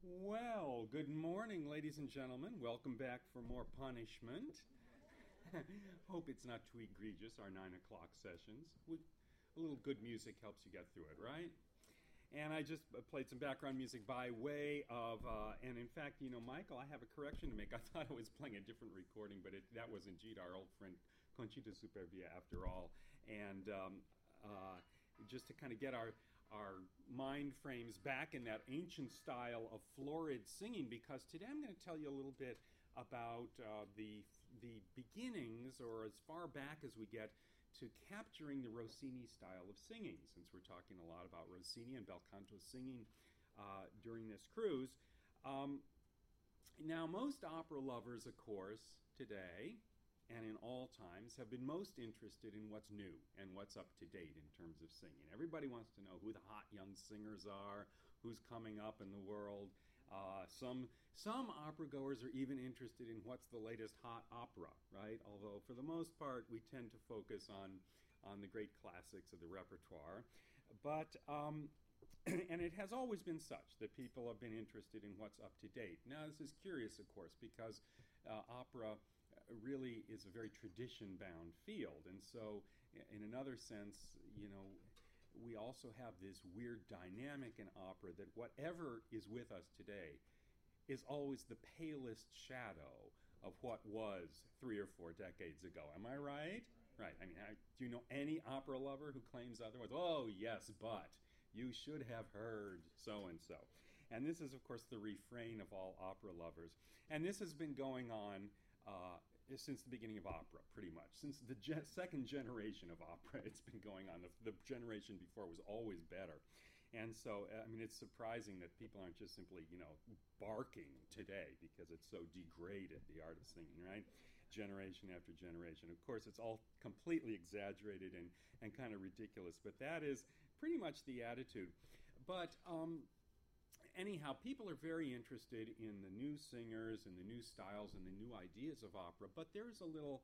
Well, good morning, ladies and gentlemen. Welcome back for more punishment. Hope it's not too egregious, our 9 o'clock sessions. A little good music helps you get through it, right? And I just played some background music by way of, and in fact, Michael, I have a correction to make. I thought I was playing a different recording, but that was indeed our old friend Conchita Supervia after all. And just to kind of get our mind frames back in that ancient style of florid singing, because today I'm going to tell you a little bit about the beginnings, or as far back as we get, to capturing the Rossini style of singing, since we're talking a lot about Rossini and bel canto singing during this cruise. Now, most opera lovers, of course, today and in all times have been most interested in what's new and what's up to date in terms of singing. Everybody wants to know who the hot young singers are, who's coming up in the world. Some opera goers are even interested in what's the latest hot opera, right? Although for the most part we tend to focus on the great classics of the repertoire. But and it has always been such that people have been interested in what's up to date. Now, this is curious, of course, because opera really is a very tradition-bound field. And so, in another sense, we also have this weird dynamic in opera that whatever is with us today is always the palest shadow of what was 3 or 4 decades ago. Am I right? Right. I mean, do you know any opera lover who claims otherwise? Oh, yes, but you should have heard so-and-so. And this is, of course, the refrain of all opera lovers. And this has been going on since the beginning of opera, pretty much. Since the second generation of opera, it's been going on. The generation before was always better. And so, I mean, it's surprising that people aren't just simply, barking today because it's so degraded, the art of singing, right? Generation after generation. Of course, it's all completely exaggerated and kind of ridiculous, but that is pretty much the attitude. But anyhow, people are very interested in the new singers and the new styles and the new ideas of opera, but there's a little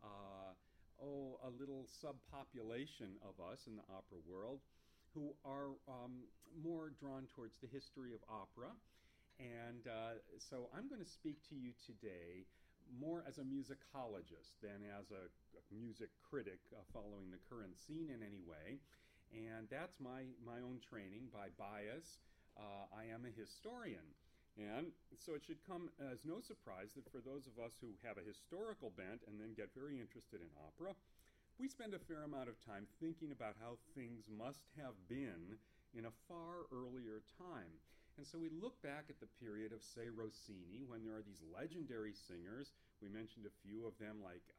subpopulation of us in the opera world who are more drawn towards the history of opera. And so I'm going to speak to you today more as a musicologist than as a music critic following the current scene in any way. And that's my own training by bias. I am a historian. And so it should come as no surprise that for those of us who have a historical bent and then get very interested in opera, we spend a fair amount of time thinking about how things must have been in a far earlier time. And so we look back at the period of, say, Rossini, when there are these legendary singers. We mentioned a few of them, like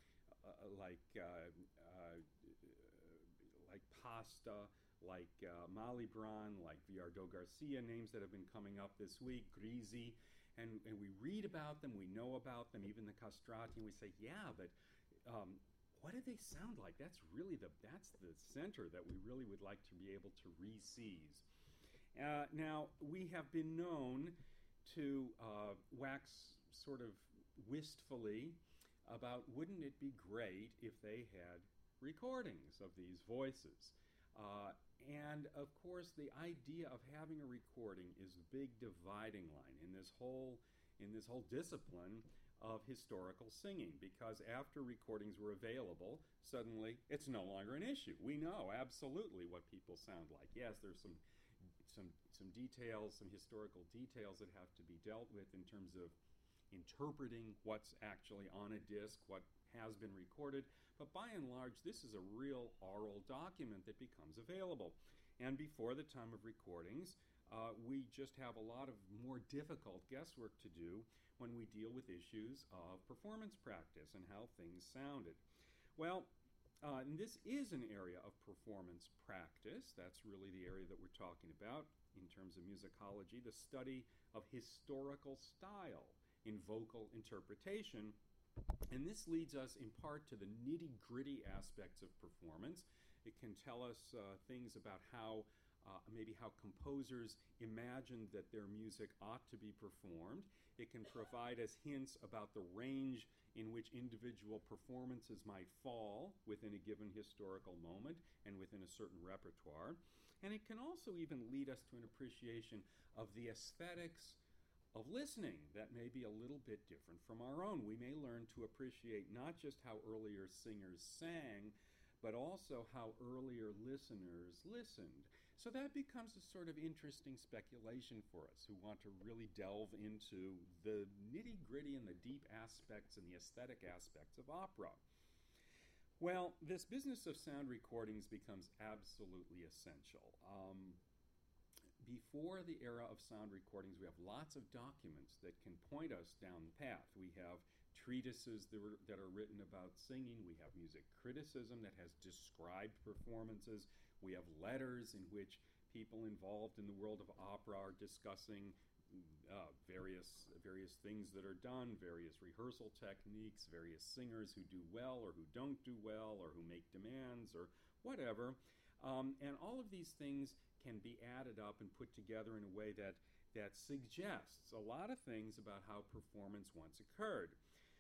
Pasta, like Malibran, like Villardo Garcia, names that have been coming up this week, Grisi, and we read about them, we know about them, even the castrati, and we say, yeah, but what do they sound like? That's really that's the center that we really would like to be able to re-seize. Now, we have been known to wax sort of wistfully about, wouldn't it be great if they had recordings of these voices? And of course, the idea of having a recording is the big dividing line in this whole discipline of historical singing, because after recordings were available, suddenly it's no longer an issue. We know absolutely what people sound like. Yes, there's some details, some historical details that have to be dealt with in terms of interpreting what's actually on a disc, what has been recorded, but by and large, this is a real oral document that becomes available. And before the time of recordings, we just have a lot of more difficult guesswork to do when we deal with issues of performance practice and how things sounded. Well, and this is an area of performance practice. That's really the area that we're talking about in terms of musicology, the study of historical style in vocal interpretation. And this leads us in part to the nitty-gritty aspects of performance. It can tell us things about how composers imagined that their music ought to be performed. It can provide us hints about the range in which individual performances might fall within a given historical moment and within a certain repertoire. And it can also even lead us to an appreciation of the aesthetics of listening that may be a little bit different from our own. We may learn to appreciate not just how earlier singers sang, but also how earlier listeners listened. So that becomes a sort of interesting speculation for us who want to really delve into the nitty-gritty and the deep aspects and the aesthetic aspects of opera. Well, this business of sound recordings becomes absolutely essential. Before the era of sound recordings, we have lots of documents that can point us down the path. We have treatises that are written about singing. We have music criticism that has described performances. We have letters in which people involved in the world of opera are discussing various things that are done, various rehearsal techniques, various singers who do well or who don't do well or who make demands or whatever. And all of these things can be added up and put together in a way that suggests a lot of things about how performance once occurred.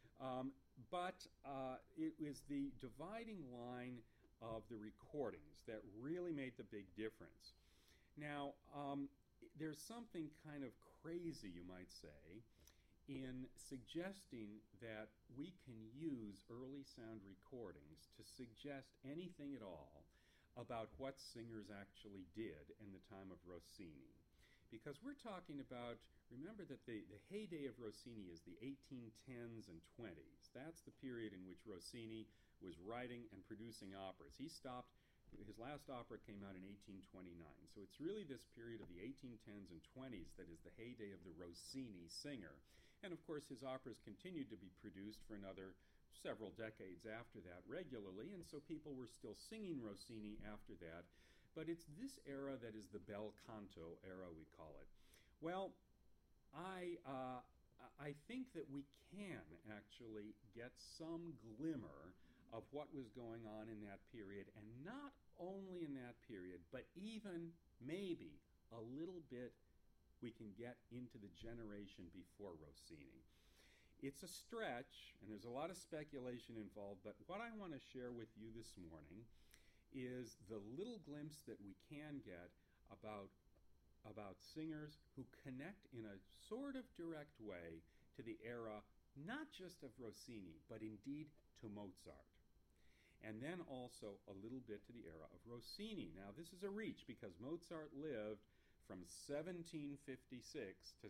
But it was the dividing line of the recordings that really made the big difference. Now, there's something kind of crazy, you might say, in suggesting that we can use early sound recordings to suggest anything at all about what singers actually did in the time of Rossini. Because we're talking about, remember that the heyday of Rossini is the 1810s and 20s. That's the period in which Rossini was writing and producing operas. His last opera came out in 1829. So it's really this period of the 1810s and 20s that is the heyday of the Rossini singer. And of course, his operas continued to be produced for another several decades after that regularly, and so people were still singing Rossini after that. But it's this era that is the bel canto era, we call it. Well, I think that we can actually get some glimmer of what was going on in that period, and not only in that period, but even maybe a little bit we can get into the generation before Rossini. It's a stretch, and there's a lot of speculation involved, but what I want to share with you this morning is the little glimpse that we can get about singers who connect in a sort of direct way to the era, not just of Rossini, but indeed to Mozart. And then also a little bit to the era of Rossini. Now, this is a reach because Mozart lived from 1756 to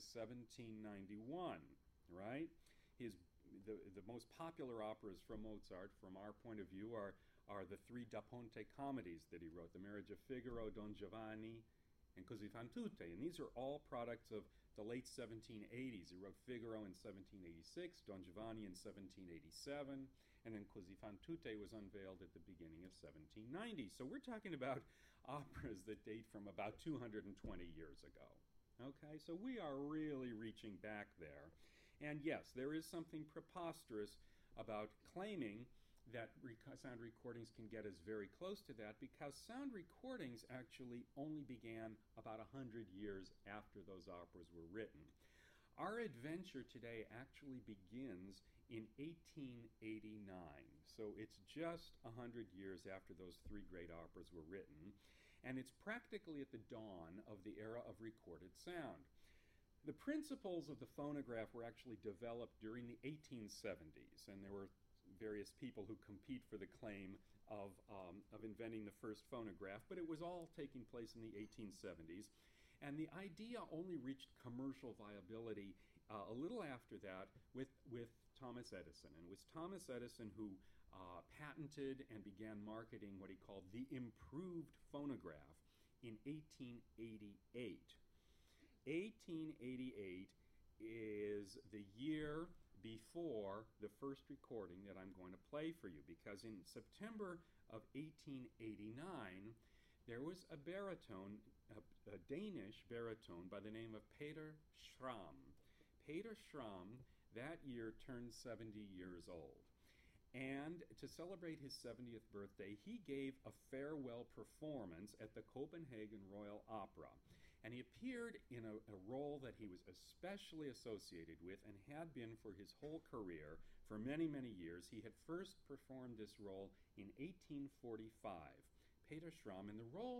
1791, right? The most popular operas from Mozart, from our point of view, are the three Da Ponte comedies that he wrote, The Marriage of Figaro, Don Giovanni, and Così fan tutte. And these are all products of the late 1780s. He wrote Figaro in 1786, Don Giovanni in 1787, and then Così fan tutte was unveiled at the beginning of 1790. So we're talking about operas that date from about 220 years ago. Okay, so we are really reaching back there. And yes, there is something preposterous about claiming that sound recordings can get us very close to that, because sound recordings actually only began about 100 years after those operas were written. Our adventure today actually begins in 1889, so it's just 100 years after those three great operas were written, and it's practically at the dawn of the era of recorded sound. The principles of the phonograph were actually developed during the 1870s, and there were various people who compete for the claim of inventing the first phonograph, but it was all taking place in the 1870s. And the idea only reached commercial viability a little after that with Thomas Edison. And it was Thomas Edison who patented and began marketing what he called the improved phonograph in 1888. 1888 is the year before the first recording that I'm going to play for you, because in September of 1889 there was a baritone, a Danish baritone by the name of Peter Schramm. Peter Schramm that year turned 70 years old. And to celebrate his 70th birthday, he gave a farewell performance at the Copenhagen Royal Opera. And he appeared in a role that he was especially associated with and had been for his whole career for many, many years. He had first performed this role in 1845. Peter Schramm, and the role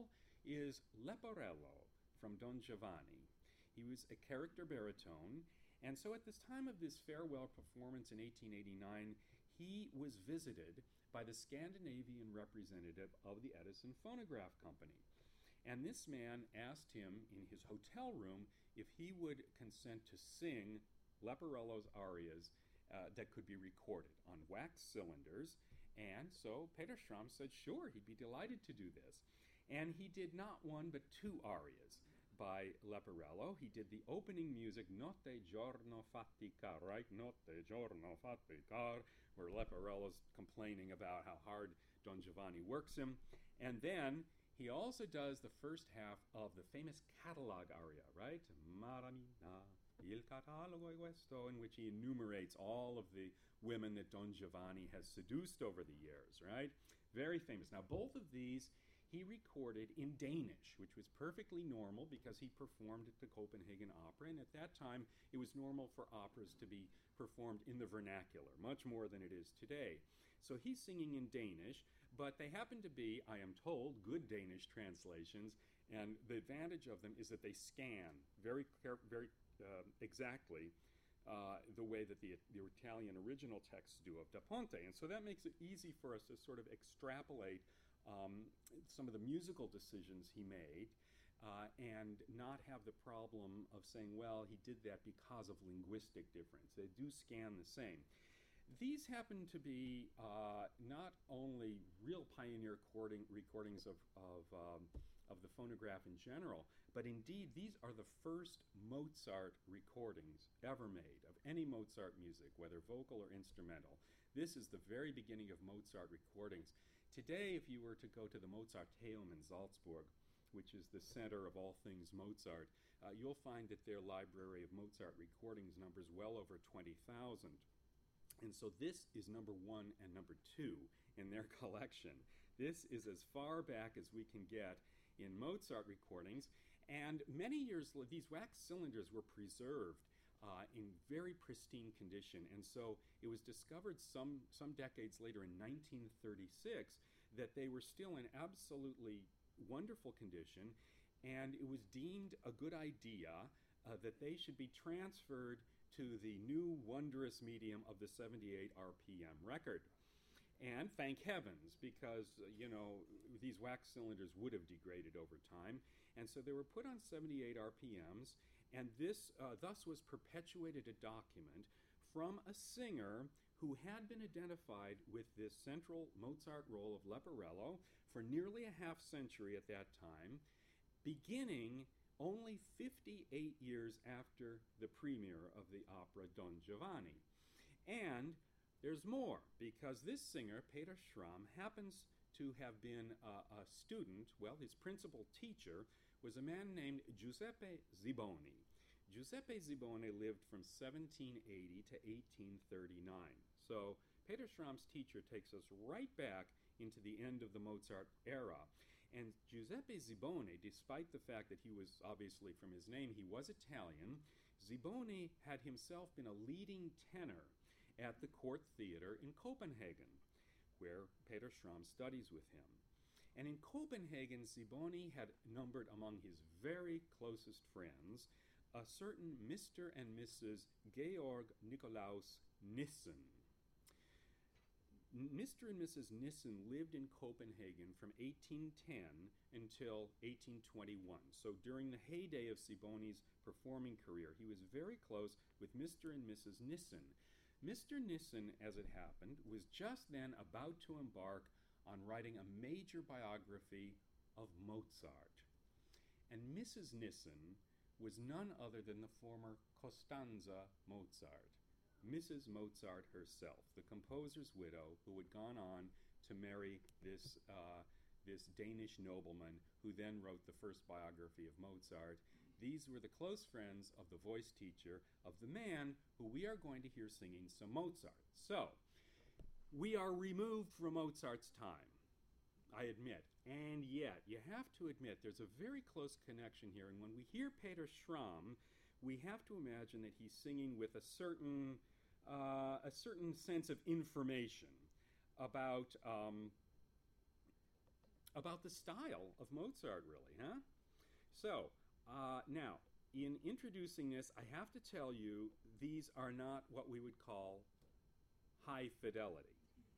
is Leporello from Don Giovanni. He was a character baritone, and so at this time of this farewell performance in 1889, he was visited by the Scandinavian representative of the Edison Phonograph Company. And this man asked him in his hotel room if he would consent to sing Leporello's arias that could be recorded on wax cylinders. And so Peter Schramm said, sure, he'd be delighted to do this. And he did not one but two arias by Leporello. He did the opening music, Notte giorno faticar, right? Notte giorno faticar, where Leporello's complaining about how hard Don Giovanni works him. And then he also does the first half of the famous catalog aria, right? Maramina, il catalogo è questo, in which he enumerates all of the women that Don Giovanni has seduced over the years, right? Very famous. Now, both of these he recorded in Danish, which was perfectly normal because he performed at the Copenhagen Opera, and at that time it was normal for operas to be performed in the vernacular, much more than it is today. So he's singing in Danish, but they happen to be, I am told, good Danish translations, and the advantage of them is that they scan very exactly the way that the Italian original texts do of Da Ponte. And so that makes it easy for us to sort of extrapolate some of the musical decisions he made and not have the problem of saying, well, he did that because of linguistic difference. They do scan the same. These happen to be not only real pioneer recordings of the phonograph in general, but indeed these are the first Mozart recordings ever made of any Mozart music, whether vocal or instrumental. This is the very beginning of Mozart recordings. Today, if you were to go to the Mozarteum in Salzburg, which is the center of all things Mozart, you'll find that their library of Mozart recordings numbers well over 20,000. And so this is number 1 and number 2 in their collection. This is as far back as we can get in Mozart recordings. And many years later, these wax cylinders were preserved in very pristine condition. And so it was discovered some decades later in 1936 that they were still in absolutely wonderful condition, and it was deemed a good idea that they should be transferred to the new wondrous medium of the 78 RPM record. And thank heavens, because, these wax cylinders would have degraded over time. And so they were put on 78 RPMs, and this thus was perpetuated a document from a singer who had been identified with this central Mozart role of Leporello for nearly a half century at that time, beginning only 58 years after the premiere of the opera Don Giovanni. And there's more, because this singer, Peter Schramm, happens to have been a student. Well, his principal teacher was a man named Giuseppe Ziboni. Giuseppe Ziboni lived from 1780 to 1839. So Peter Schramm's teacher takes us right back into the end of the Mozart era. And Giuseppe Ziboni, despite the fact that he was, obviously from his name, he was Italian, Ziboni had himself been a leading tenor at the Court Theater in Copenhagen, where Peter Schramm studies with him. And in Copenhagen, Ziboni had numbered among his very closest friends a certain Mr. and Mrs. Georg Nikolaus Nissen. Mr. and Mrs. Nissen lived in Copenhagen from 1810 until 1821. So during the heyday of Ziboni's performing career, he was very close with Mr. and Mrs. Nissen. Mr. Nissen, as it happened, was just then about to embark on writing a major biography of Mozart. And Mrs. Nissen was none other than the former Costanza Mozart, Mrs. Mozart herself, the composer's widow, who had gone on to marry this Danish nobleman who then wrote the first biography of Mozart. These were the close friends of the voice teacher of the man who we are going to hear singing some Mozart. So, we are removed from Mozart's time, I admit, and yet you have to admit there's a very close connection here. And when we hear Peter Schramm, we have to imagine that he's singing with a certain sense of information about about the style of Mozart, really, huh? So, now, in introducing this, I have to tell you these are not what we would call high fidelity.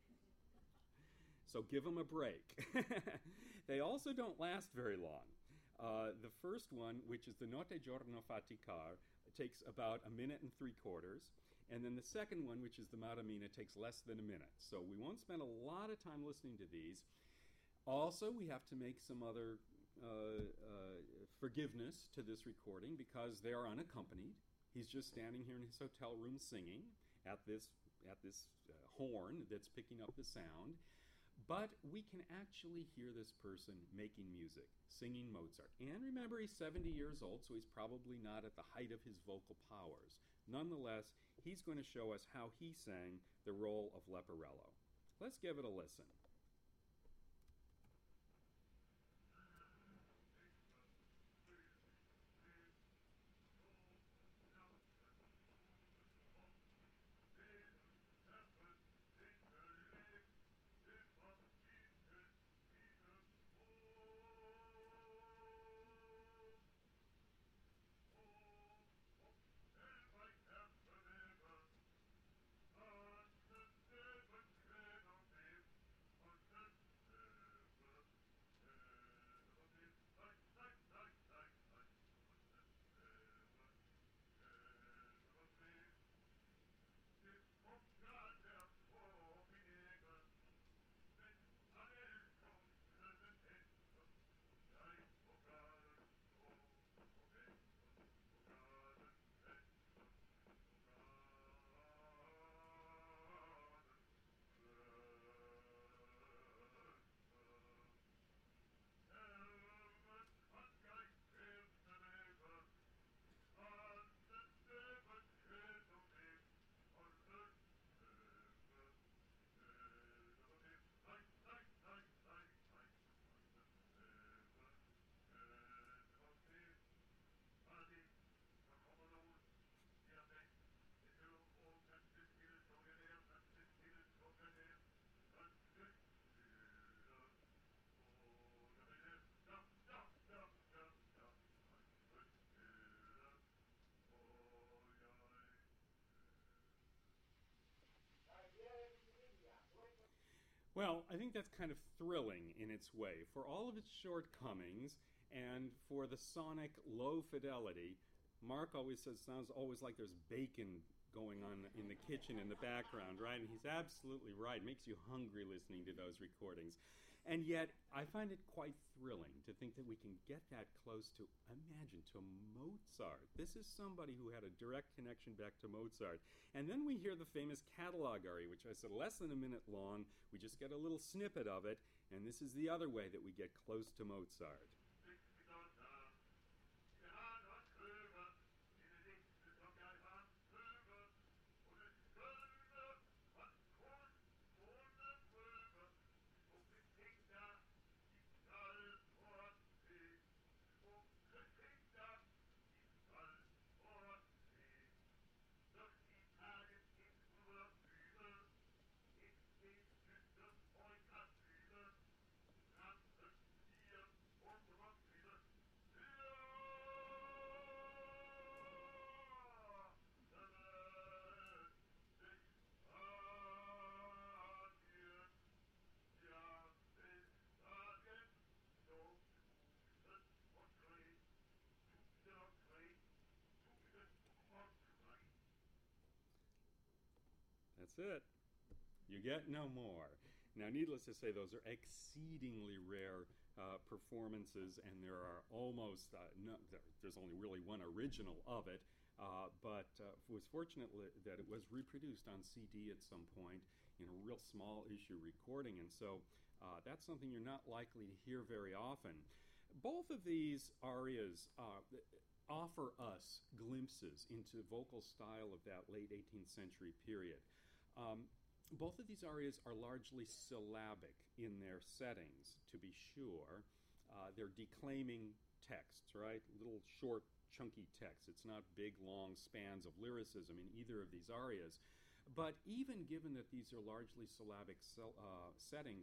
So give them a break. They also don't last very long. The first one, which is the Notte Giorno Faticar, takes about a minute and 3/4. And then the second one, which is the Maramina, takes less than a minute. So we won't spend a lot of time listening to these. Also, we have to make some other forgiveness to this recording because they are unaccompanied. He's just standing here in his hotel room singing at this horn that's picking up the sound. But we can actually hear this person making music, singing Mozart. And remember, he's 70 years old, so he's probably not at the height of his vocal powers. Nonetheless, he's going to show us how he sang the role of Leporello. Let's give it a listen. Well, I think that's kind of thrilling in its way. For all of its shortcomings and for the sonic low fidelity, Mark always says sounds always like there's bacon going on in the kitchen in the background, right? And he's absolutely right. It makes you hungry listening to those recordings. And yet, I find it quite thrilling to think that we can get that close to, imagine, to Mozart. This is somebody who had a direct connection back to Mozart. And then we hear the famous catalog aria, which I said less than a minute long. We just get a little snippet of it, and this is the other way that we get close to Mozart. That's it. You get no more. Now, needless to say, those are exceedingly rare performances, and there are almost there's only really one original of it. But it was fortunate that it was reproduced on CD at some point in a real small issue recording, and so that's something you're not likely to hear very often. Both of these arias offer us glimpses into vocal style of that late 18th century period. Both of these arias are largely syllabic in their settings, to be sure. They're declaiming texts, right? Little short, chunky texts. It's not big, long spans of lyricism in either of these arias. But even given that these are largely syllabic settings,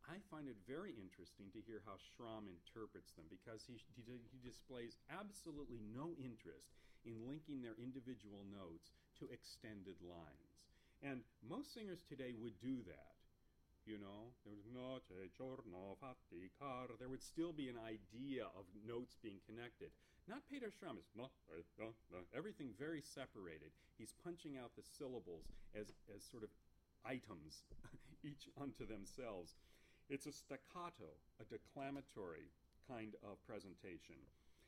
I find it very interesting to hear how Schramm interprets them, because he displays absolutely no interest in linking their individual notes to extended lines. And most singers today would do that. You know, there was noche, giorno, faticar. There would still be an idea of notes being connected. Not Peter Schramm. It's no, everything very separated. He's punching out the syllables as sort of items, each unto themselves. It's a staccato, a declamatory kind of presentation.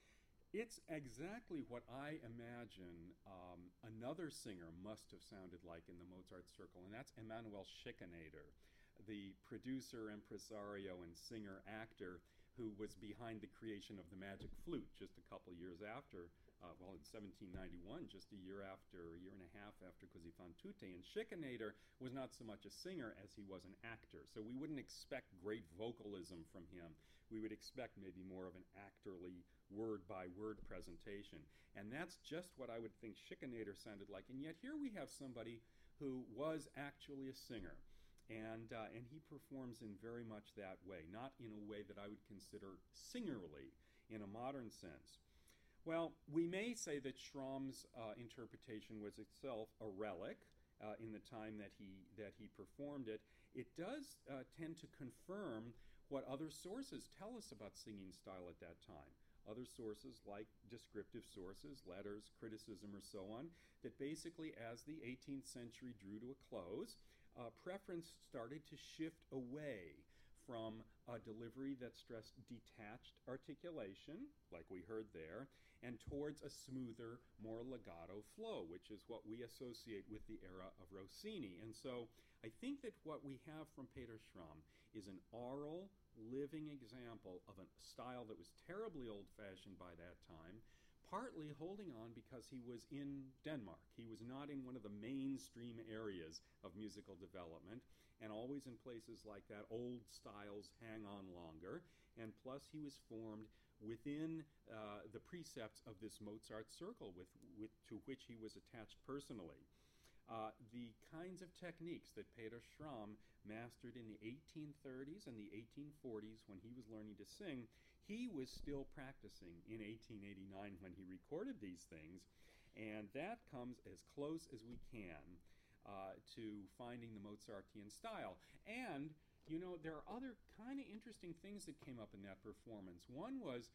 It's exactly what I imagine another singer must have sounded like in the Mozart circle, and that's Emanuel Schikaneder, the producer, impresario, and singer-actor who was behind the creation of the Magic Flute just a couple years after, in 1791, just a year and a half after Così fan tutte. And Schikaneder was not so much a singer as he was an actor, so we wouldn't expect great vocalism from him. We would expect maybe more of an actorly word-by-word presentation. And that's just what I would think Schikaneder sounded like. And yet here we have somebody who was actually a singer. And he performs in very much that way, not in a way that I would consider singerly in a modern sense. Well, we may say that Schramm's interpretation was itself a relic in the time that he performed it. It does tend to confirm what other sources tell us about singing style at that time. Other sources, like descriptive sources, letters, criticism, or so on, that basically as the 18th century drew to a close, preference started to shift away from a delivery that stressed detached articulation, like we heard there, and towards a smoother, more legato flow, which is what we associate with the era of Rossini. And so I think that what we have from Peter Schramm is an oral, living example of a style that was terribly old-fashioned by that time, partly holding on because he was in Denmark. He was not in one of the mainstream areas of musical development, and always in places like that, old styles hang on longer, and plus he was formed within the precepts of this Mozart circle to which he was attached personally. The kinds of techniques that Peter Schramm mastered in the 1830s and the 1840s when he was learning to sing, he was still practicing in 1889 when he recorded these things, and that comes as close as we can to finding the Mozartian style. And, you know, there are other kind of interesting things that came up in that performance. One was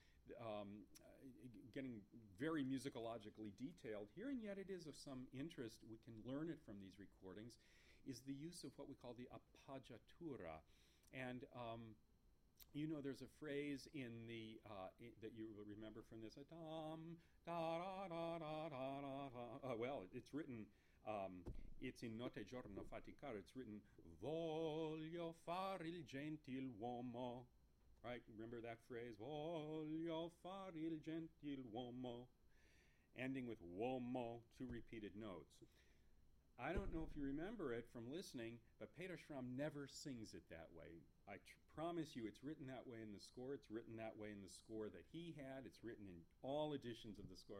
getting very musicologically detailed here, and yet it is of some interest, we can learn it from these recordings, is the use of what we call the appoggiatura. And you know, there's a phrase in the that you will remember from this. Well, it's written. It's in Notte giorno faticare. It's written "Voglio fare il gentiluomo." Right? Remember that phrase? Voglio fare il gentiluomo. Ending with uomo, two repeated notes. I don't know if you remember it from listening, but Peter Schramm never sings it that way. I promise you it's written that way in the score. It's written that way in the score that he had. It's written in all editions of the score.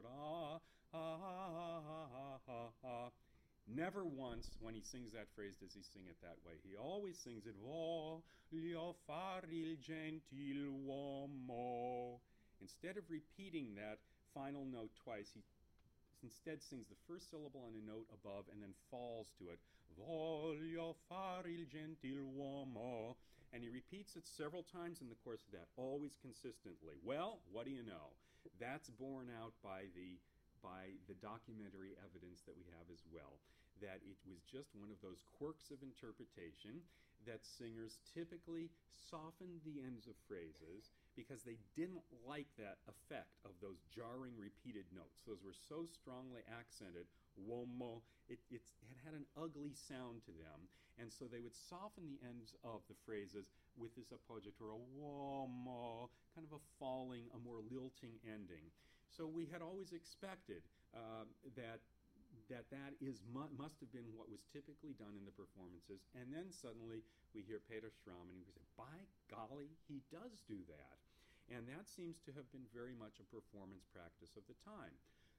Never once when he sings that phrase does he sing it that way. He always sings it, voglio fare il gentiluomo. Instead of repeating that final note twice, he instead sings the first syllable on a note above and then falls to it. Voglio fare il gentiluomo. And he repeats it several times in the course of that, always consistently. Well, what do you know? That's borne out by the documentary evidence that we have as well, that it was just one of those quirks of interpretation that singers typically softened the ends of phrases because they didn't like that effect of those jarring repeated notes. Those were so strongly accented, uomo, it had an ugly sound to them, and so they would soften the ends of the phrases with this appoggiatura, uomo, kind of a falling, a more lilting ending. So we had always expected that must have been what was typically done in the performances, and then suddenly we hear Peter Schramm, and we say, by golly, he does do that. And that seems to have been very much a performance practice of the time.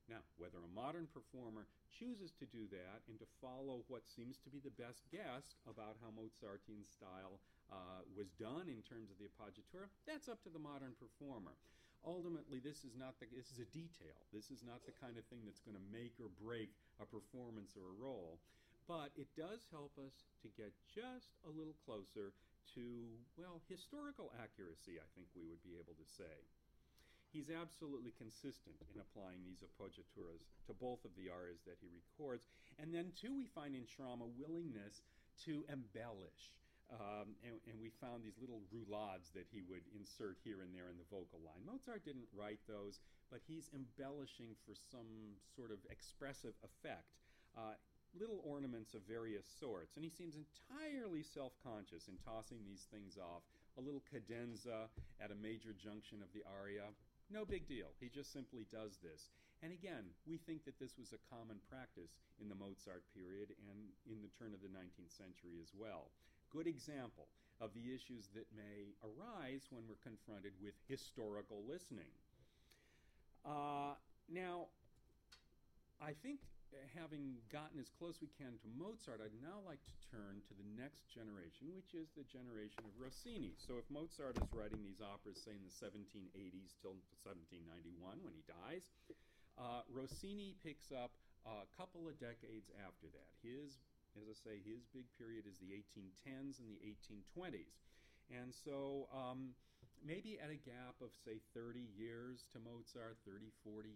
Now, whether a modern performer chooses to do that and to follow what seems to be the best guess about how Mozartian style was done in terms of the appoggiatura, that's up to the modern performer. Ultimately, this is a detail. This is not the kind of thing that's going to make or break a performance or a role. But it does help us to get just a little closer to, well, historical accuracy, I think we would be able to say. He's absolutely consistent in applying these appoggiaturas to both of the arias that he records. And then, too, we find in Schramm a willingness to embellish. And we found these little roulades that he would insert here and there in the vocal line. Mozart didn't write those, but he's embellishing for some sort of expressive effect. Little ornaments of various sorts, and he seems entirely self-conscious in tossing these things off. A little cadenza at a major junction of the aria, no big deal. He just simply does this. And again, we think that this was a common practice in the Mozart period and in the turn of the 19th century as well. Good example of the issues that may arise when we're confronted with historical listening. Now, I think having gotten as close we can to Mozart, I'd now like to turn to the next generation, which is the generation of Rossini. So if Mozart is writing these operas, say in the 1780s till 1791 when he dies, Rossini picks up a couple of decades after that. As I say, his big period is the 1810s and the 1820s. And so maybe at a gap of, say, 30 years to Mozart, 30, 40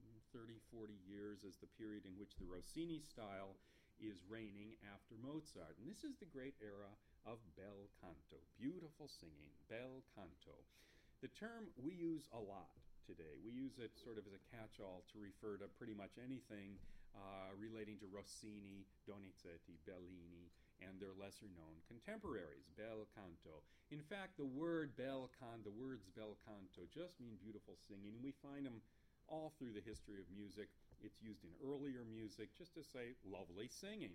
years is the period in which the Rossini style is reigning after Mozart. And this is the great era of bel canto, beautiful singing, bel canto. The term we use a lot today. We use it sort of as a catch-all to refer to pretty much anything relating to Rossini, Donizetti, Bellini, and their lesser-known contemporaries, bel canto. In fact, the words bel canto just mean beautiful singing, and we find them all through the history of music. It's used in earlier music just to say lovely singing.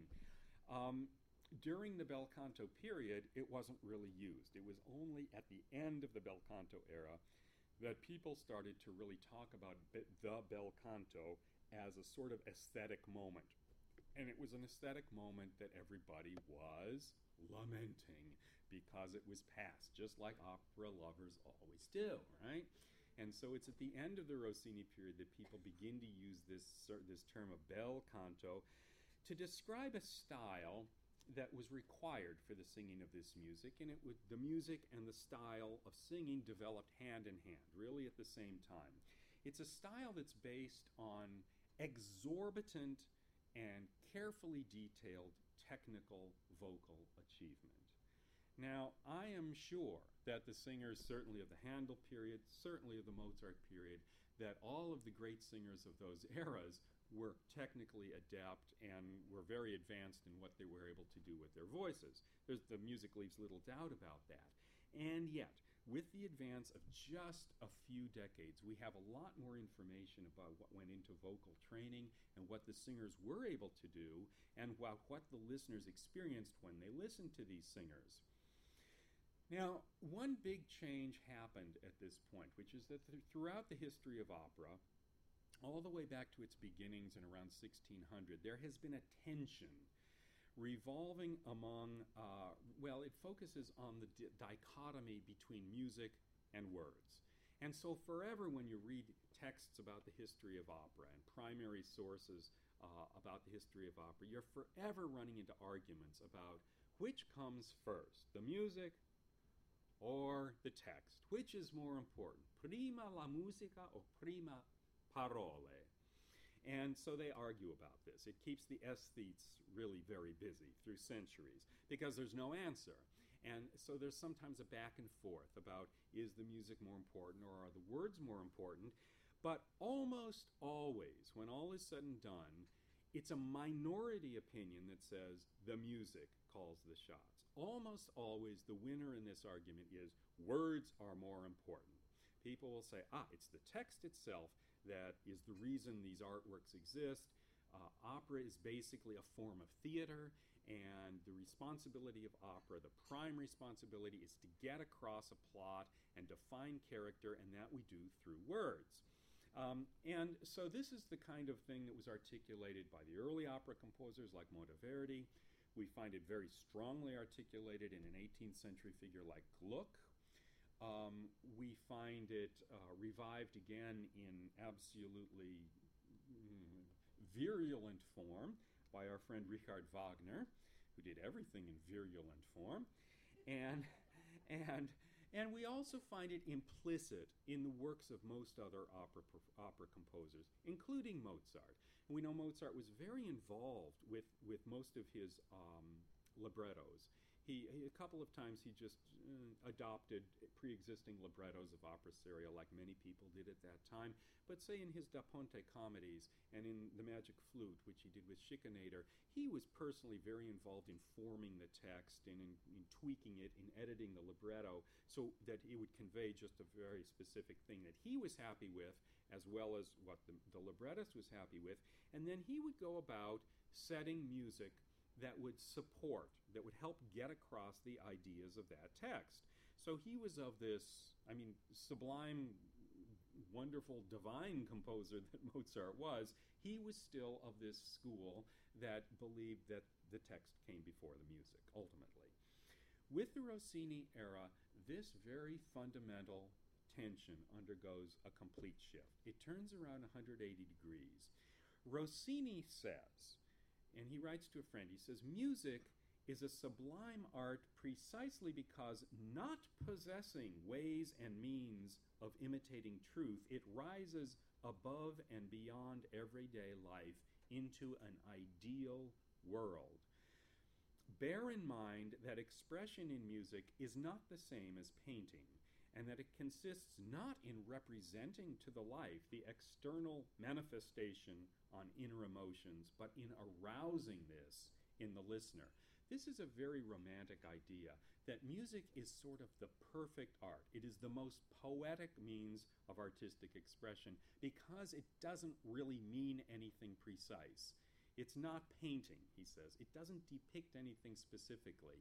During the bel canto period, it wasn't really used. It was only at the end of the bel canto era that people started to really talk about the bel canto as a sort of aesthetic moment. And it was an aesthetic moment that everybody was lamenting because it was past, just like opera lovers always do, right? And so it's at the end of the Rossini period that people begin to use this term of bel canto to describe a style that was required for the singing of this music, and the music and the style of singing developed hand in hand, really at the same time. It's a style that's based on exorbitant and carefully detailed technical vocal achievement. Now, I am sure that the singers, certainly of the Handel period, certainly of the Mozart period, that all of the great singers of those eras were technically adept and were very advanced in what they were able to do with their voices. The music leaves little doubt about that. And yet, with the advance of just a few decades, we have a lot more information about what went into vocal training and what the singers were able to do and what the listeners experienced when they listened to these singers. Now, one big change happened at this point, which is that throughout the history of opera, all the way back to its beginnings in around 1600, there has been a tension revolving among, it focuses on the dichotomy between music and words. And so forever when you read texts about the history of opera and primary sources about the history of opera, you're forever running into arguments about which comes first, the music or the text. Which is more important, prima la musica or prima parole? And so they argue about this. It keeps the aesthetes really very busy through centuries because there's no answer. And so there's sometimes a back and forth about is the music more important or are the words more important? But almost always, when all is said and done, it's a minority opinion that says the music calls the shots. Almost always the winner in this argument is words are more important. People will say, it's the text itself that is the reason these artworks exist. Opera is basically a form of theater, and the responsibility of opera, the prime responsibility, is to get across a plot and define character, and that we do through words. And so this is the kind of thing that was articulated by the early opera composers like Monteverdi. We find it very strongly articulated in an 18th century figure like Gluck. We find it revived again in absolutely virulent form by our friend Richard Wagner, who did everything in virulent form. And we also find it implicit in the works of most other opera composers, including Mozart. And we know Mozart was very involved with most of his librettos. A couple of times he just adopted pre-existing librettos of opera seria like many people did at that time. But say in his Da Ponte comedies and in The Magic Flute, which he did with Schikaneder, he was personally very involved in forming the text and in tweaking it, in editing the libretto so that it would convey just a very specific thing that he was happy with as well as what the librettist was happy with. And then he would go about setting music that would support, that would help get across the ideas of that text. So he was of this, sublime, wonderful, divine composer that Mozart was. He was still of this school that believed that the text came before the music, ultimately. With the Rossini era, this very fundamental tension undergoes a complete shift. It turns around 180 degrees. Rossini says, and he writes to a friend, he says, music is a sublime art precisely because, not possessing ways and means of imitating truth, it rises above and beyond everyday life into an ideal world. Bear in mind that expression in music is not the same as painting, and that it consists not in representing to the life the external manifestation on inner emotions, but in arousing this in the listener. This is a very romantic idea, that music is sort of the perfect art. It is the most poetic means of artistic expression because it doesn't really mean anything precise. It's not painting, he says. It doesn't depict anything specifically.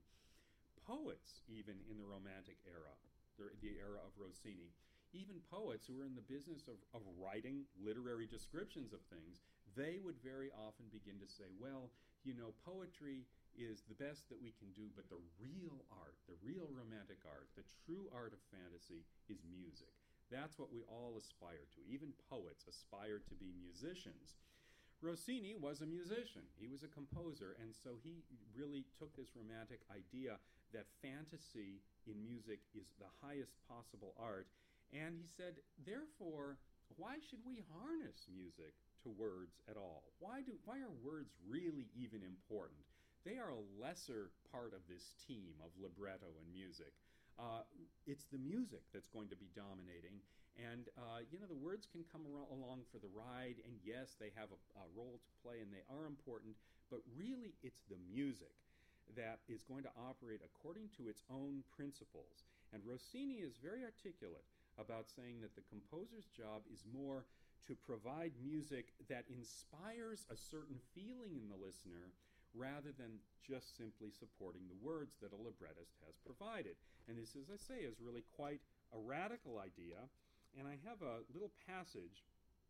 Poets, even in the Romantic era, the era of Rossini, even poets who were in the business of writing literary descriptions of things, they would very often begin to say, well, poetry is the best that we can do, but the real art, the real romantic art, the true art of fantasy is music. That's what we all aspire to. Even poets aspire to be musicians. Rossini was a musician. He was a composer, and so he really took this romantic idea that fantasy in music is the highest possible art, and he said, therefore, why should we harness music to words at all? Why are words really even important? They are a lesser part of this team of libretto and music. It's the music that's going to be dominating, and the words can come along for the ride, and yes, they have a role to play and they are important, but really it's the music that is going to operate according to its own principles. And Rossini is very articulate about saying that the composer's job is more to provide music that inspires a certain feeling in the listener rather than just simply supporting the words that a librettist has provided. And this, as I say, is really quite a radical idea. And I have a little passage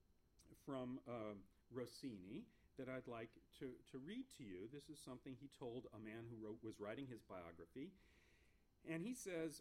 from Rossini that I'd like to read to you. This is something he told a man who was writing his biography. And he says,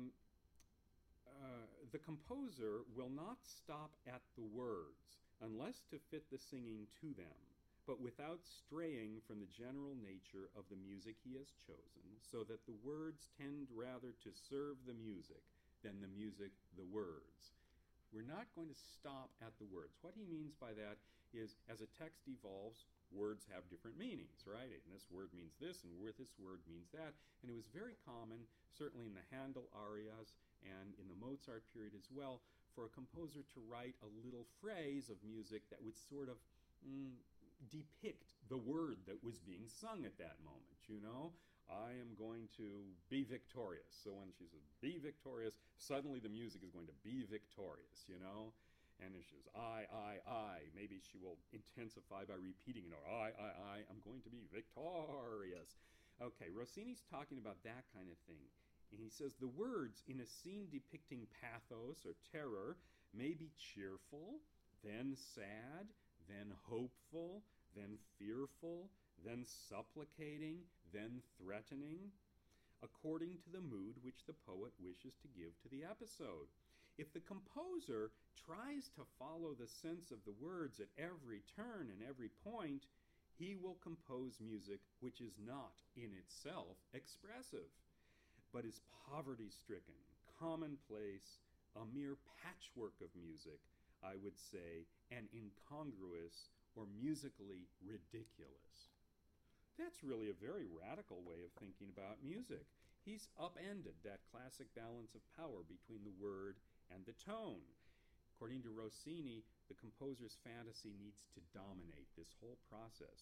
the composer will not stop at the words unless to fit the singing to them, but without straying from the general nature of the music he has chosen, so that the words tend rather to serve the music than the music the words. We're not going to stop at the words. What he means by that is, as a text evolves, words have different meanings, right? And this word means this, and this word means that. And it was very common, certainly in the Handel arias and in the Mozart period as well, for a composer to write a little phrase of music that would sort of depict the word that was being sung at that moment, I am going to be victorious. So when she says, be victorious, suddenly the music is going to be victorious, And if she says, I, maybe she will intensify by repeating it, or I'm going to be victorious. Okay, Rossini's talking about that kind of thing. And he says, the words in a scene depicting pathos or terror may be cheerful, then sad, then hopeful, then fearful, then supplicating, then threatening, according to the mood which the poet wishes to give to the episode. If the composer tries to follow the sense of the words at every turn and every point, he will compose music which is not in itself expressive, but is poverty-stricken, commonplace, a mere patchwork of music, I would say, and incongruous or musically ridiculous. That's really a very radical way of thinking about music. He's upended that classic balance of power between the word and the tone. According to Rossini, the composer's fantasy needs to dominate this whole process.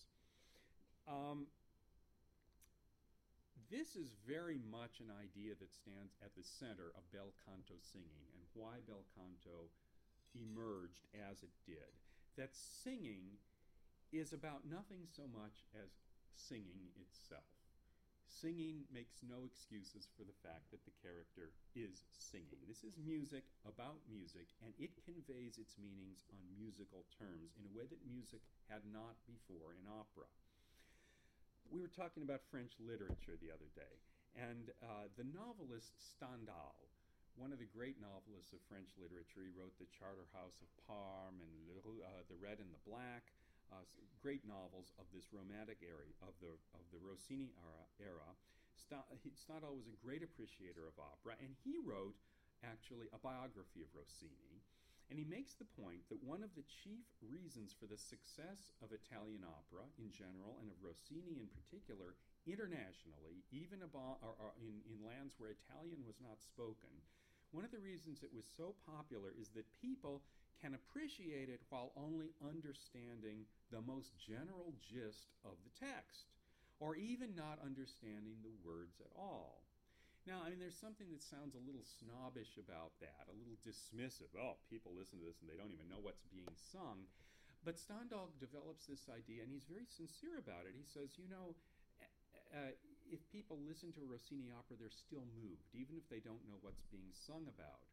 This is very much an idea that stands at the center of bel canto singing and why bel canto emerged as it did. That singing is about nothing so much as singing itself. Singing makes no excuses for the fact that the character is singing. This is music about music, and it conveys its meanings on musical terms in a way that music had not before in opera. We were talking about French literature the other day, and the novelist Stendhal, one of the great novelists of French literature, he wrote The Charterhouse of Parme and The Red and the Black, great novels of this romantic era, of the Rossini era. Stendhal was a great appreciator of opera, and he wrote actually a biography of Rossini. And he makes the point that one of the chief reasons for the success of Italian opera in general, and of Rossini in particular, internationally, even in lands where Italian was not spoken, one of the reasons it was so popular is that people can appreciate it while only understanding the most general gist of the text, or even not understanding the words at all. Now, I mean, there's something that sounds a little snobbish about that, a little dismissive. Oh, people listen to this and they don't even know what's being sung. But Stendhal develops this idea, and he's very sincere about it. He says, if people listen to a Rossini opera, they're still moved, even if they don't know what's being sung about.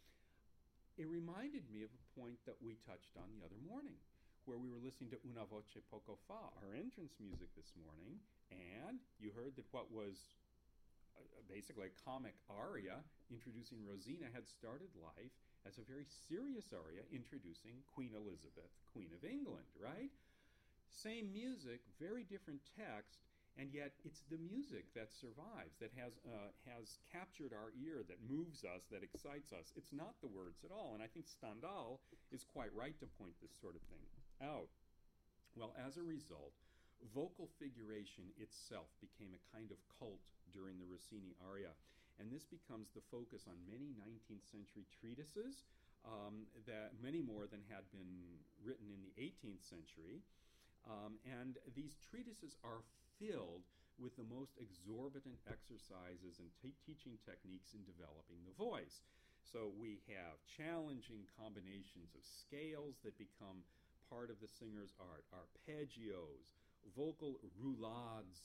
It reminded me of a point that we touched on the other morning, where we were listening to Una voce poco fa, our entrance music this morning, and you heard that what was basically a comic aria introducing Rosina had started life as a very serious aria introducing Queen Elizabeth, Queen of England, right? Same music, very different text, and yet it's the music that survives, that has captured our ear, that moves us, that excites us. It's not the words at all, and I think Stendhal is quite right to point this sort of thing out. Well, as a result, vocal figuration itself became a kind of cult during the Rossini aria, and this becomes the focus on many 19th century treatises, that many more than had been written in the 18th century. And these treatises are filled with the most exorbitant exercises and teaching techniques in developing the voice. So we have challenging combinations of scales that become part of the singer's art, arpeggios, vocal roulades,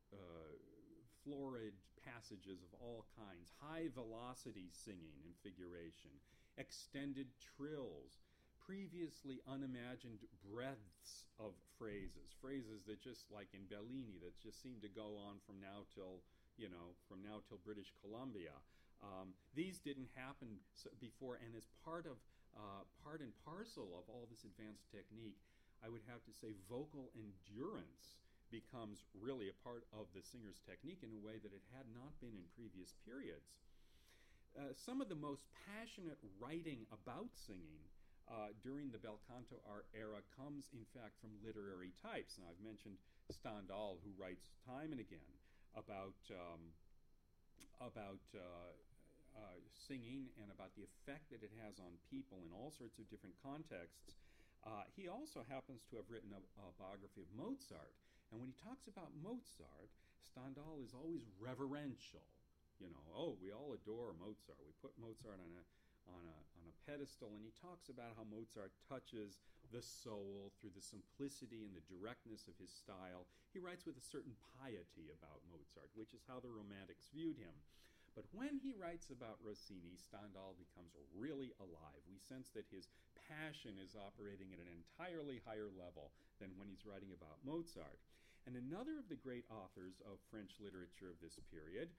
florid passages of all kinds, high velocity singing and figuration, extended trills, previously unimagined breadths of phrases that just, like in Bellini, that just seem to go on from now till British Columbia. These didn't happen before, and as part and parcel of all this advanced technique, I would have to say vocal endurance becomes really a part of the singer's technique in a way that it had not been in previous periods. Some of the most passionate writing about singing during the bel canto era comes, in fact, from literary types. Now, I've mentioned Stendhal, who writes time and again about singing and about the effect that it has on people in all sorts of different contexts. He also happens to have written a biography of Mozart, and when he talks about Mozart, Stendhal is always reverential. We all adore Mozart. We put Mozart on a pedestal, and he talks about how Mozart touches the soul through the simplicity and the directness of his style. He writes with a certain piety about Mozart, which is how the Romantics viewed him. But when he writes about Rossini, Stendhal becomes really alive. We sense that his passion is operating at an entirely higher level than when he's writing about Mozart. And another of the great authors of French literature of this period,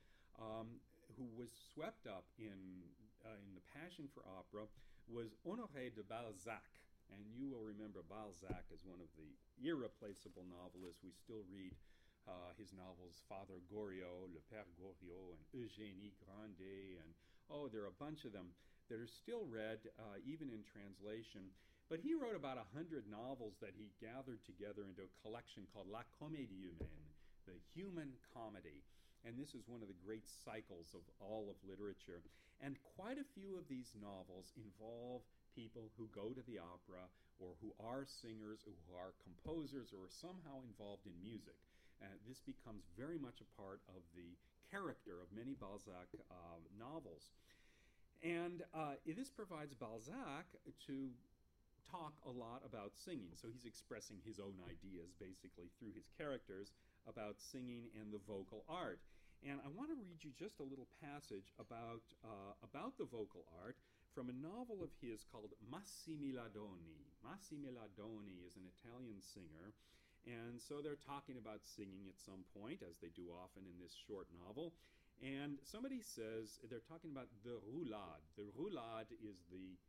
who was swept up in the passion for opera, was Honoré de Balzac. And you will remember Balzac as one of the irreplaceable novelists. We still read his novels Father Goriot, Le Père Goriot, and Eugénie Grandet, and there are a bunch of them that are still read, even in translation. But he wrote about 100 novels that he gathered together into a collection called La Comédie Humaine, the human comedy. And this is one of the great cycles of all of literature. And quite a few of these novels involve people who go to the opera, or who are singers, or who are composers, or are somehow involved in music. This becomes very much a part of the character of many Balzac novels. And this provides Balzac to talk a lot about singing. So he's expressing his own ideas, basically, through his characters about singing and the vocal art. And I want to read you just a little passage about the vocal art from a novel of his called Massimiliadoni. Massimiliadoni is an Italian singer. And so they're talking about singing at some point, as they do often in this short novel. And somebody says, they're talking about the roulade. The roulade is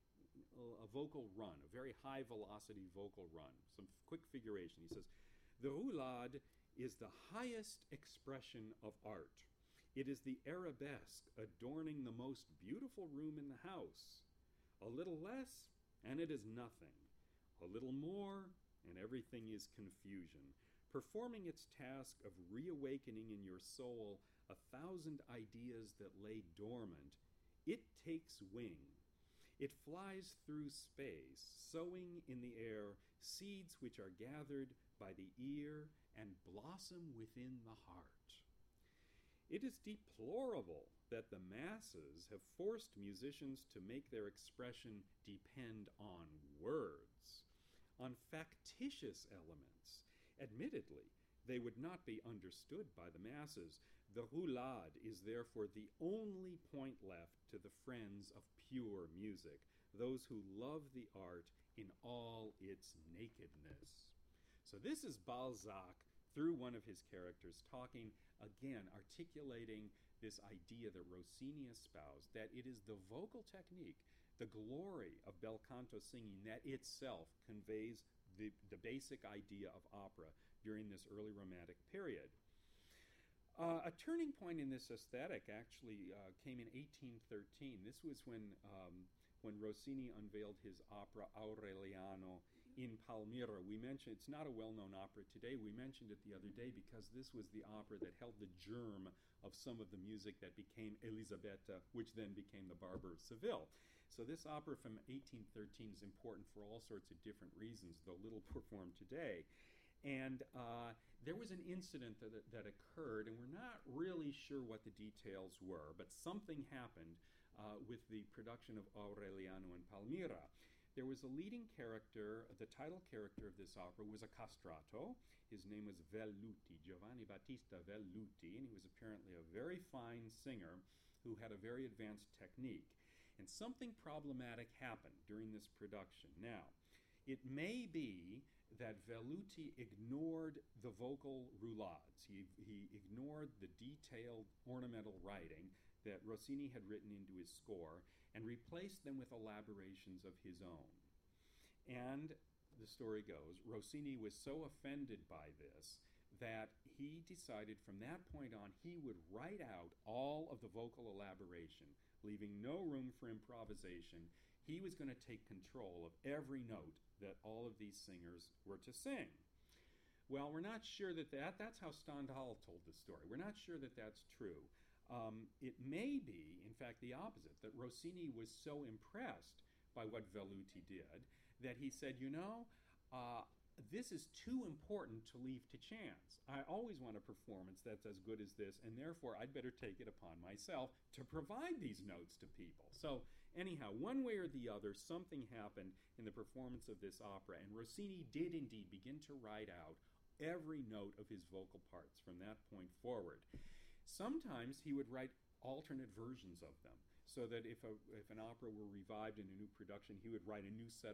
a vocal run, a very high velocity vocal run. Some quick figuration. He says, the roulade is the highest expression of art. It is the arabesque adorning the most beautiful room in the house. A little less, and it is nothing. A little more, and everything is confusion, performing its task of reawakening in your soul 1,000 ideas that lay dormant. It takes wing. It flies through space, sowing in the air seeds which are gathered by the ear and blossom within the heart. It is deplorable that the masses have forced musicians to make their expression depend on words, on factitious elements. Admittedly, they would not be understood by the masses. The roulade is therefore the only point left to the friends of pure music, those who love the art in all its nakedness. So this is Balzac, through one of his characters, talking, again, articulating this idea that Rossini espoused, that it is the vocal technique, the glory of bel canto singing, that itself conveys the basic idea of opera during this early Romantic period. A turning point in this aesthetic actually came in 1813. This was when Rossini unveiled his opera Aureliano in Palmira. We mentioned, it's not a well-known opera today. We mentioned it the other day because this was the opera that held the germ of some of the music that became Elisabetta, which then became the Barber of Seville. So this opera from 1813 is important for all sorts of different reasons, though little performed today. And there was an incident that occurred, and we're not really sure what the details were, but something happened with the production of Aureliano in Palmira. There was a leading character, the title character of this opera was a castrato. His name was Velluti, Giovanni Battista Velluti, and he was apparently a very fine singer who had a very advanced technique. And something problematic happened during this production. Now, it may be that Velluti ignored the vocal roulades. He ignored the detailed ornamental writing that Rossini had written into his score and replaced them with elaborations of his own. And the story goes, Rossini was so offended by this that he decided from that point on he would write out all of the vocal elaboration, leaving no room for improvisation. He was going to take control of every note that all of these singers were to sing. Well, we're not sure that's how Stendhal told the story. We're not sure that that's true. It may be, in fact, the opposite, that Rossini was so impressed by what Velluti did that he said, this is too important to leave to chance. I always want a performance that's as good as this, and therefore I'd better take it upon myself to provide these notes to people. So anyhow, one way or the other, something happened in the performance of this opera, and Rossini did indeed begin to write out every note of his vocal parts from that point forward. Sometimes he would write alternate versions of them. So that if an opera were revived in a new production, he would write a new set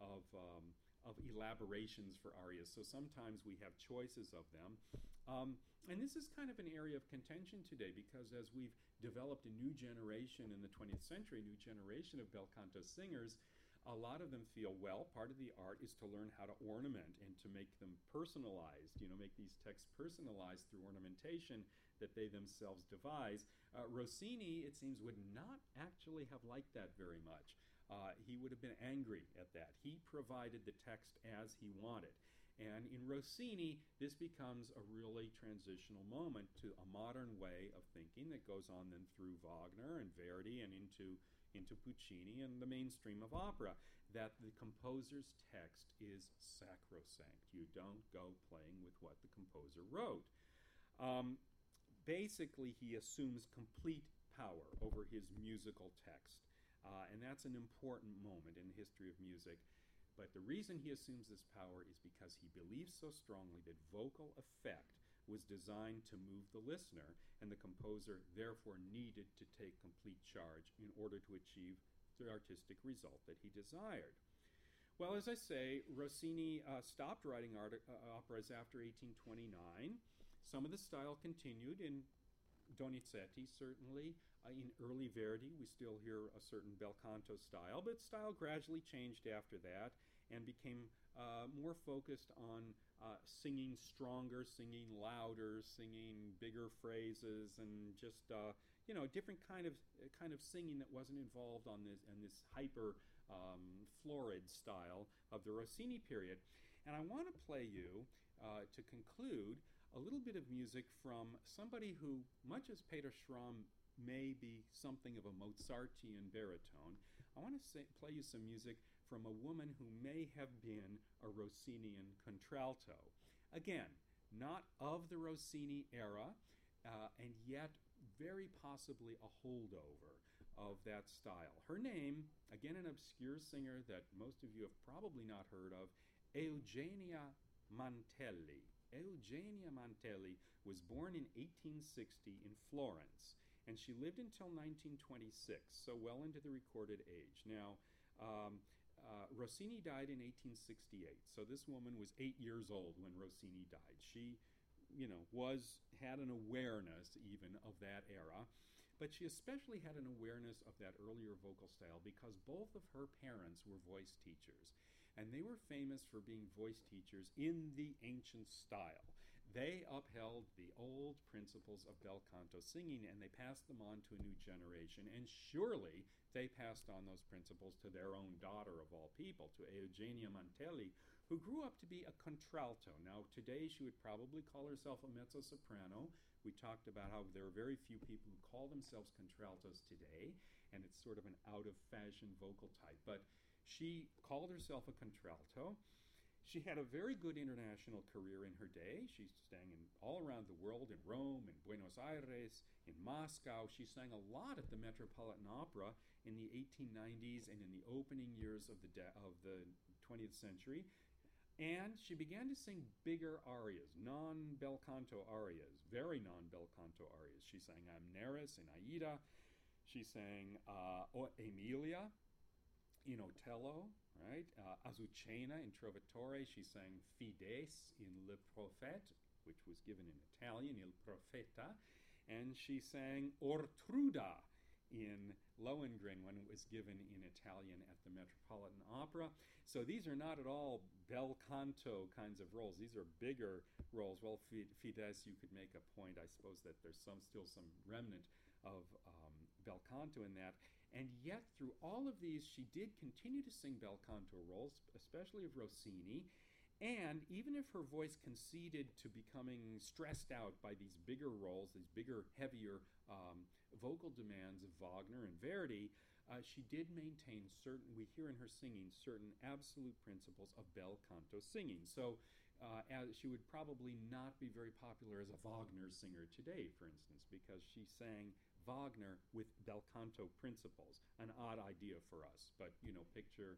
of elaborations for arias. So sometimes we have choices of them. And this is kind of an area of contention today because as we've developed a new generation in the 20th century, a new generation of bel canto singers, a lot of them feel, well, part of the art is to learn how to ornament and to make them personalized, make these texts personalized through ornamentation that they themselves devise. Rossini, it seems, would not actually have liked that very much. He would have been angry at that. He provided the text as he wanted. And in Rossini, this becomes a really transitional moment to a modern way of thinking that goes on then through Wagner and Verdi and into Puccini and the mainstream of opera, that the composer's text is sacrosanct. You don't go playing with what the composer wrote. Basically, he assumes complete power over his musical text. And that's an important moment in the history of music. But the reason he assumes this power is because he believes so strongly that vocal effect was designed to move the listener, and the composer therefore needed to take complete charge in order to achieve the artistic result that he desired. Well, as I say, Rossini stopped writing operas after 1829. Some of the style continued in Donizetti, certainly. In early Verdi, we still hear a certain bel canto style, but style gradually changed after that and became more focused on singing stronger, singing louder, singing bigger phrases, and just different kind of singing that wasn't involved in this hyper florid style of the Rossini period. And I want to play you to conclude a little bit of music from somebody who, much as Peter Schramm may be something of a Mozartian baritone, I want to play you some music from a woman who may have been a Rossinian contralto. Again, not of the Rossini era, and yet very possibly a holdover of that style. Her name, again an obscure singer that most of you have probably not heard of, Eugenia Mantelli. Eugenia Mantelli was born in 1860 in Florence, and she lived until 1926, so well into the recorded age. Now, Rossini died in 1868, so this woman was 8 years old when Rossini died. She, had an awareness even of that era, but she especially had an awareness of that earlier vocal style because both of her parents were voice teachers, and they were famous for being voice teachers in the ancient style. They upheld the old principles of bel canto singing, and they passed them on to a new generation. And surely they passed on those principles to their own daughter, of all people, to Eugenia Mantelli, who grew up to be a contralto. Now, today she would probably call herself a mezzo-soprano. We talked about how there are very few people who call themselves contraltos today, and it's sort of an out-of-fashion vocal type. But she called herself a contralto. She had a very good international career in her day. She sang all around the world, in Rome, in Buenos Aires, in Moscow. She sang a lot at the Metropolitan Opera in the 1890s and in the opening years of the 20th century. And she began to sing bigger arias, non-bel canto arias, very non-bel canto arias. She sang Amneris in Aida. She sang Emilia in Otello, right? Azucena in Trovatore. She sang Fides in Le Prophète, which was given in Italian, Il Profeta. And she sang Ortruda in Lohengrin when it was given in Italian at the Metropolitan Opera. So these are not at all bel canto kinds of roles. These are bigger roles. Well, Fides, you could make a point, I suppose, that there's still some remnant of bel canto in that. And yet, through all of these, she did continue to sing bel canto roles, especially of Rossini. And even if her voice conceded to becoming stressed out by these bigger roles, these bigger, heavier vocal demands of Wagner and Verdi, she did maintain certain, we hear in her singing, certain absolute principles of bel canto singing. So as she would probably not be very popular as a Wagner singer today, for instance, because she sang Wagner with bel canto principles, an odd idea for us. But, picture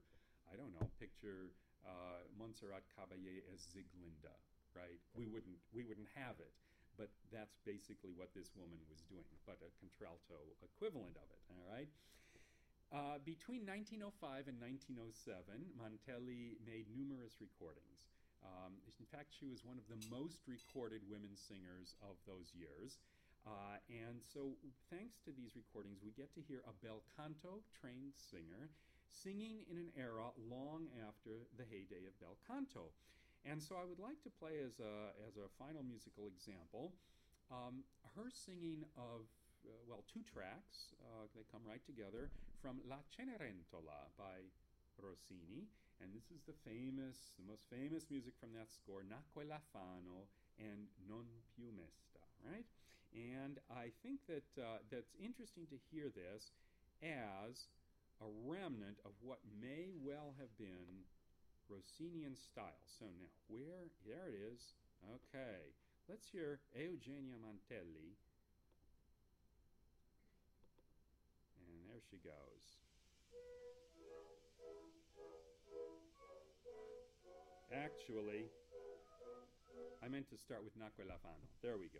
Montserrat Caballé as Sieglinde, right? We wouldn't have it. but that's basically what this woman was doing, but a contralto equivalent of it, all right? Between 1905 and 1907, Mantelli made numerous recordings. In fact, she was one of the most recorded women singers of those years. And so, thanks to these recordings, we get to hear a bel canto trained singer singing in an era long after the heyday of bel canto. And so, I would like to play as a final musical example her singing of two tracks. They come right together from La Cenerentola by Rossini, and this is the most famous music from that score, Nacque l'Afano and Non più mesta, right? And I think that that's interesting to hear this as a remnant of what may well have been Rossinian style. So now, there it is. Okay, let's hear Eugenia Mantelli. And there she goes. Actually, I meant to start with Nacque l'Afano. There we go.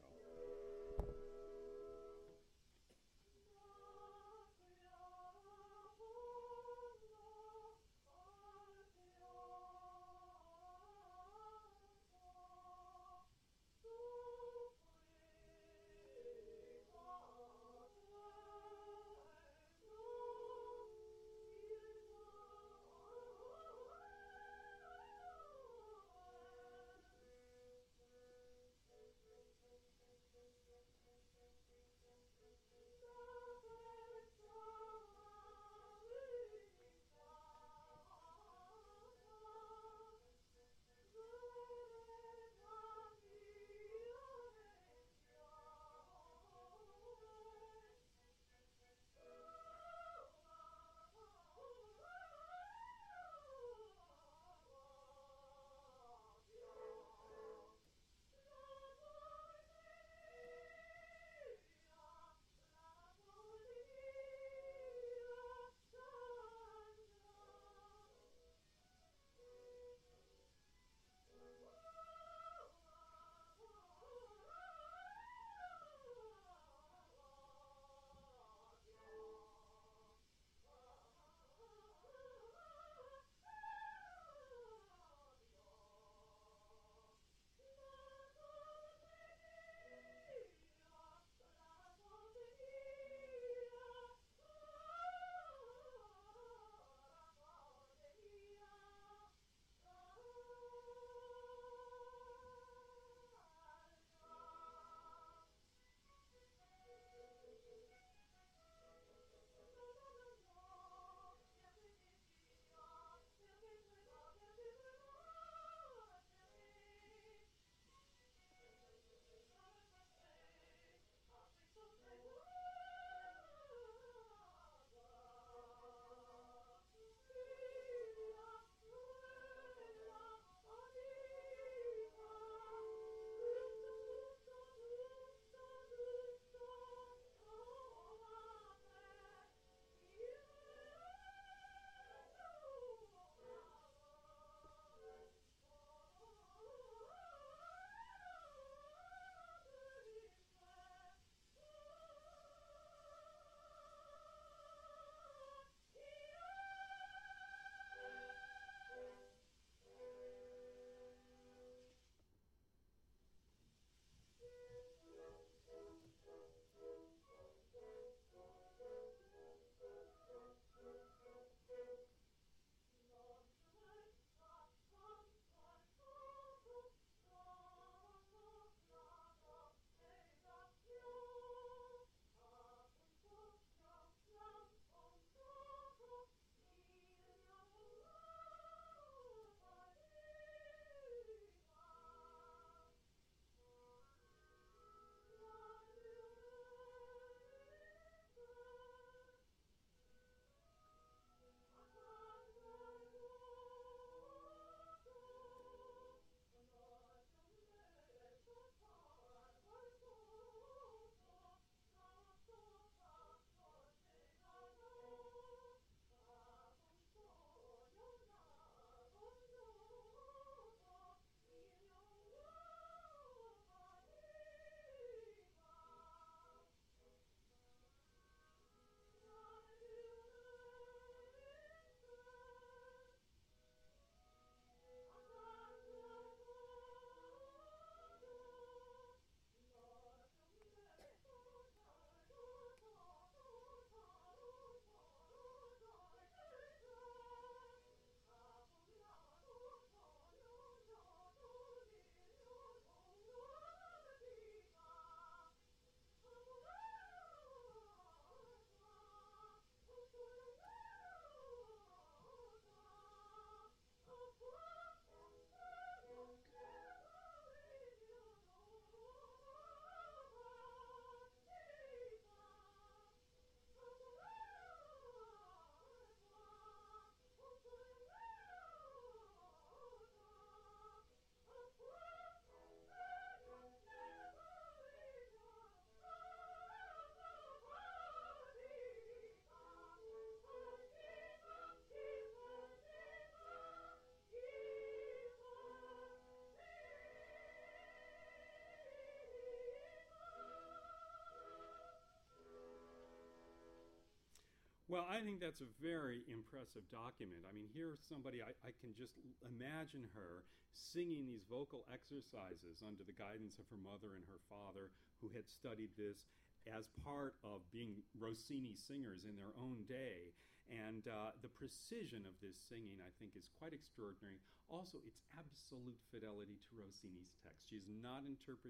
Well, I think that's a very impressive document. I mean, here's somebody, I can just imagine her singing these vocal exercises under the guidance of her mother and her father, who had studied this as part of being Rossini singers in their own day. And the precision of this singing, I think, is quite extraordinary. Also, its absolute fidelity to Rossini's text. She's not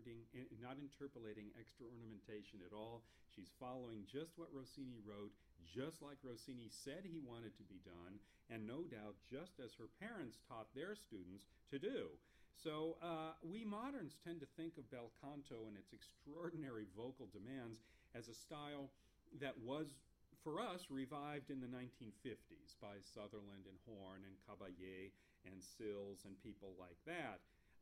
interpolating extra ornamentation at all. She's following just what Rossini wrote, just like Rossini said he wanted to be done, and no doubt just as her parents taught their students to do. So we moderns tend to think of bel canto and its extraordinary vocal demands as a style that was, for us, revived in the 1950s by Sutherland and Horn and Caballé and Sills and people like that.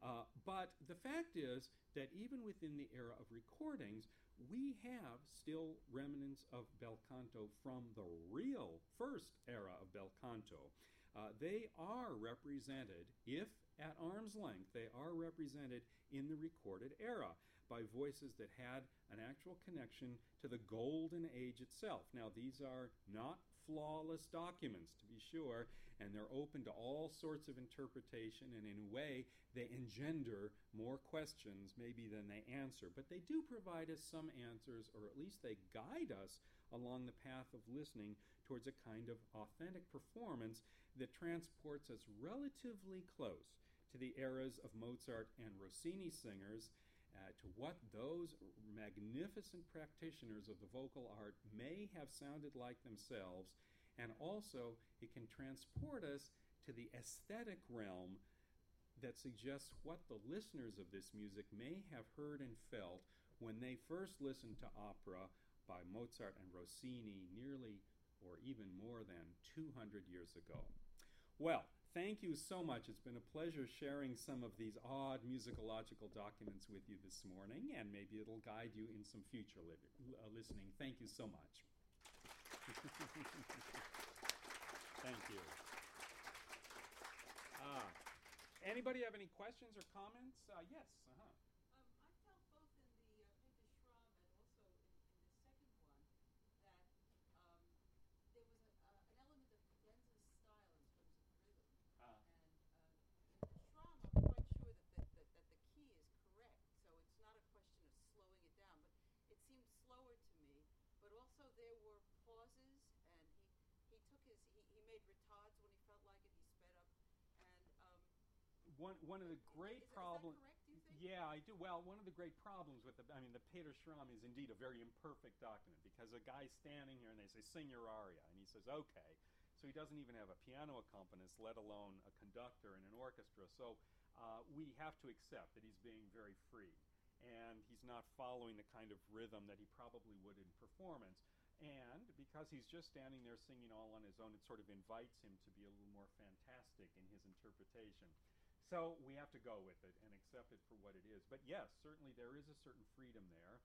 But the fact is that even within the era of recordings, we have still remnants of bel canto from the real first era of bel canto. They are represented, if at arm's length, they are represented in the recorded era by voices that had an actual connection to the golden age itself. Now, these are not flawless documents, to be sure, and they're open to all sorts of interpretation, and in a way, they engender more questions maybe than they answer. But they do provide us some answers, or at least they guide us along the path of listening towards a kind of authentic performance that transports us relatively close to the eras of Mozart and Rossini singers, to what those magnificent practitioners of the vocal art may have sounded like themselves, and also it can transport us to the aesthetic realm that suggests what the listeners of this music may have heard and felt when they first listened to opera by Mozart and Rossini nearly or even more than 200 years ago. Well, thank you so much. It's been a pleasure sharing some of these odd musicological documents with you this morning, and maybe it'll guide you in some future listening. Thank you so much. Thank you. Anybody have any questions or comments? Yes. One of the great problems. Yeah, I do. Well, one of the great problems with the Peter Schramm is indeed a very imperfect document, because a guy's standing here and they say, sing your aria, and he says, okay. So he doesn't even have a piano accompanist, let alone a conductor and an orchestra. So we have to accept that he's being very free, and he's not following the kind of rhythm that he probably would in performance. And because he's just standing there singing all on his own, it sort of invites him to be a little more fantastic in his interpretation. So we have to go with it and accept it for what it is. But yes, certainly there is a certain freedom there.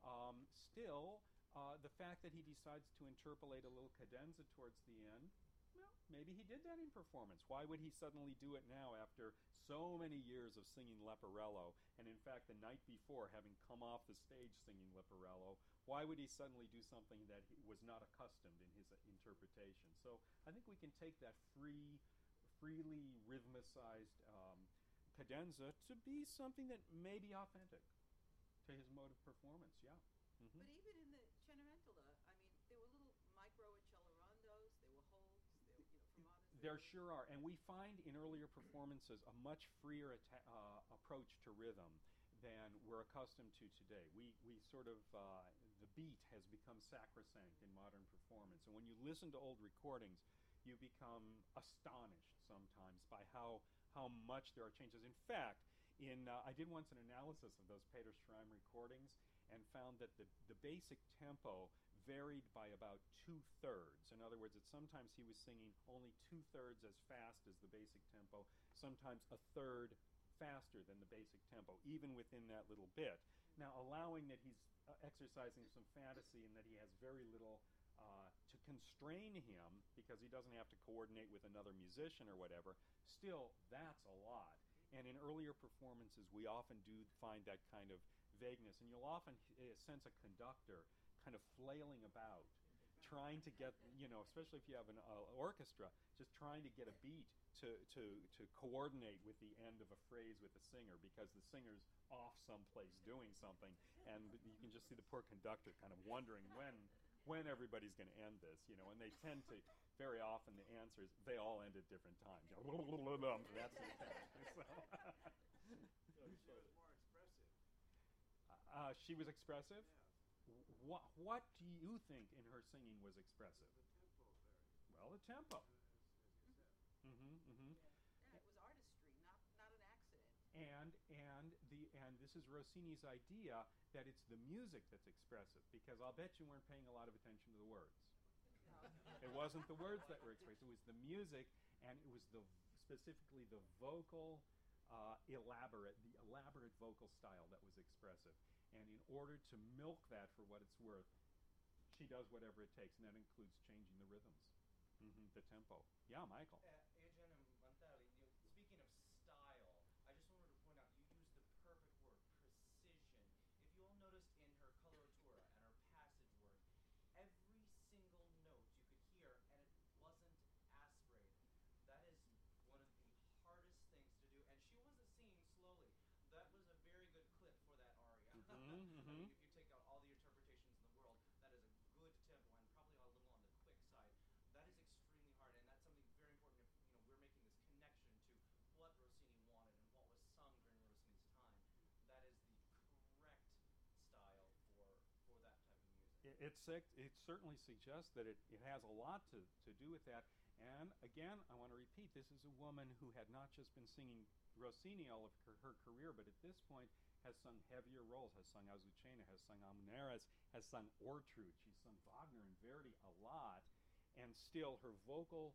Still, the fact that he decides to interpolate a little cadenza towards the end, well, maybe he did that in performance. Why would he suddenly do it now after so many years of singing Leporello? And in fact, the night before, having come off the stage singing Leporello, why would he suddenly do something that he was not accustomed in his interpretation? So I think we can take that freely rhythmicized cadenza to be something that may be authentic to his mode of performance, yeah. Mm-hmm. But even in the Cenerentola, I mean, there were little micro accelerandos, there were holds, fermatas. There sure are, and we find in earlier performances a much freer approach to rhythm than we're accustomed to today. We sort of, the beat has become sacrosanct in modern performance, and when you listen to old recordings, you become astonished sometimes by how much there are changes. In fact, I did once an analysis of those Peter Schramm recordings and found that the basic tempo varied by about 2/3. In other words, sometimes he was singing only 2/3 as fast as the basic tempo, sometimes 1/3 faster than the basic tempo, even within that little bit. Now, allowing that he's exercising some fantasy and that he has very little to constrain him, because he doesn't have to coordinate with another musician or whatever, still, that's a lot. And in earlier performances, we often do find that kind of vagueness, and you'll often sense a conductor kind of flailing about, trying to get, especially if you have an orchestra, just trying to get a beat to coordinate with the end of a phrase with the singer, because the singer's off someplace doing something, and you can just see the poor conductor kind of wondering when everybody's going to end this, and they tend to, very often the answers, they all end at different times. That's the thing. So. She was more expressive. She was expressive? Yes. What do you think in her singing was expressive? The tempo varied. Well, the tempo. As you said. Mm-hmm, mm-hmm. Yeah, it was artistry, not an accident. And this is Rossini's idea that it's the music that's expressive, because I'll bet you weren't paying a lot of attention to the words. It wasn't the words that were expressive; it was the music, and it was specifically the vocal, elaborate vocal style that was expressive. And in order to milk that for what it's worth, she does whatever it takes, and that includes changing the rhythms, the tempo. Yeah, Michael. Adriana Montali, speaking of style, I just wanted to point out you used the perfect word, precision. If you all noticed in her coloratura and her passage work, every single note you could hear, and it wasn't aspirated. That is one of the hardest things to do, and she wasn't singing slowly. That was a very good clip for that aria. If you take out all the interpretations in the world, that is a good tempo and probably a little on the quick side. That is extremely hard, and that's something very important if we're making this connection to what Rossini wanted and what was sung during Rossini's time. That is the correct style for that type of music. It certainly suggests that it has a lot to do with that. And again, I want to repeat, this is a woman who had not just been singing Rossini all of her career, but at this point has sung heavier roles, has sung Azucena, has sung Amneris, has sung Ortrud, she's sung Wagner and Verdi a lot, and still her vocal,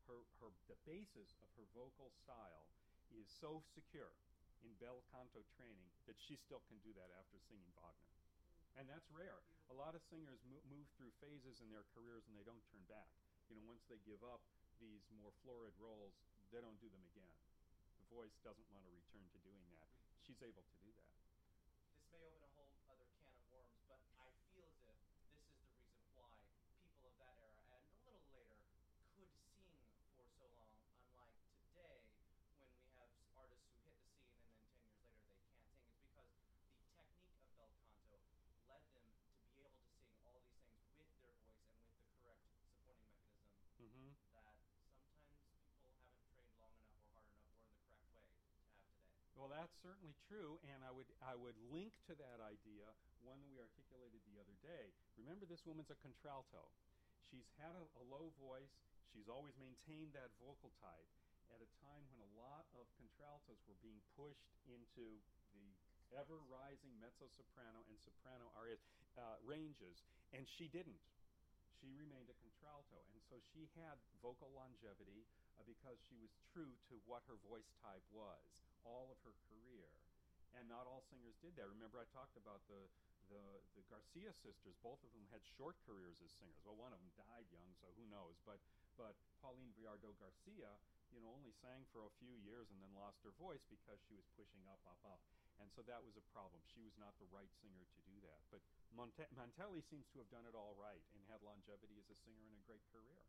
the basis of her vocal style is so secure in bel canto training that she still can do that after singing Wagner. And that's rare. A lot of singers move through phases in their careers and they don't turn back. Once they give up these more florid roles, they don't do them again. The voice doesn't want to return to doing that. She's able to do that. This may open a whole other can of worms, but I feel as if this is the reason why people of that era and a little later could sing for so long, unlike today when we have artists who hit the scene and then 10 years later they can't sing. It's because the technique of bel canto led them to be able to sing all these things with their voice and with the correct supporting mechanism that sometimes people haven't trained long enough or hard enough or in the correct way to have today. Well, that's certainly true, and I would link to that idea one that we articulated the other day. Remember, this woman's a contralto. She's had a low voice. She's always maintained that vocal type at a time when a lot of contraltos were being pushed into the ever-rising mezzo-soprano and soprano arias ranges, and she didn't. She remained a contralto, and so she had vocal longevity because she was true to what her voice type was all of her career. And not all singers did that. Remember, I talked about the Garcia sisters. Both of them had short careers as singers. Well, one of them died young, so who knows? But Pauline Briardot Garcia, only sang for a few years and then lost her voice because she was pushing up. And so that was a problem. She was not the right singer to do that. But Montali seems to have done it all right and had longevity as a singer and a great career.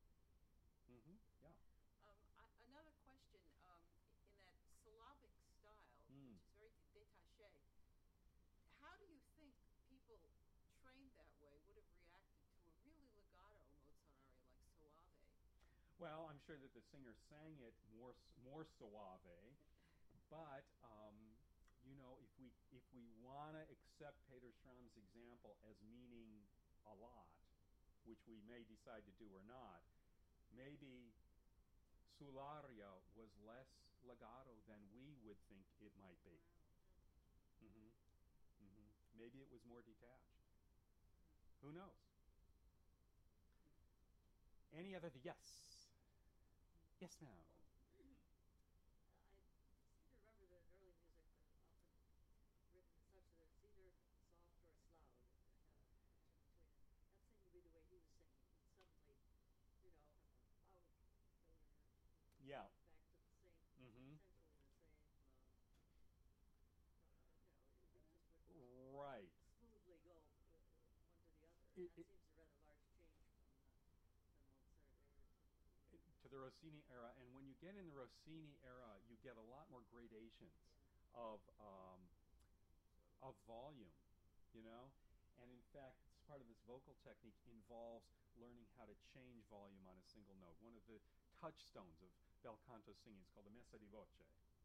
Yeah. Another question, in that syllabic style, which is very détaché, how do you think people trained that way would have reacted to a really legato Mozart aria like Soave? Well, I'm sure that the singer sang it more suave, but if we want to accept Peter Schramm's example as meaning a lot, which we may decide to do or not, maybe Sull'aria was less legato than we would think it might be. Maybe it was more detached. Who knows? Any other? Yes. Yes, ma'am. I seem to remember that early music often written in such that it's either soft or it's loud, in between. That seemed to be the way he was singing. He'd suddenly, out, Yeah. back to the same, essentially the same, it just would Right. smoothly go one to the other. It- That seems a rather large change from Rossini era, and when you get in the Rossini era, you get a lot more gradations of volume, you know. And in fact, part of this vocal technique involves learning how to change volume on a single note. One of the touchstones of bel canto singing is called the messa di voce,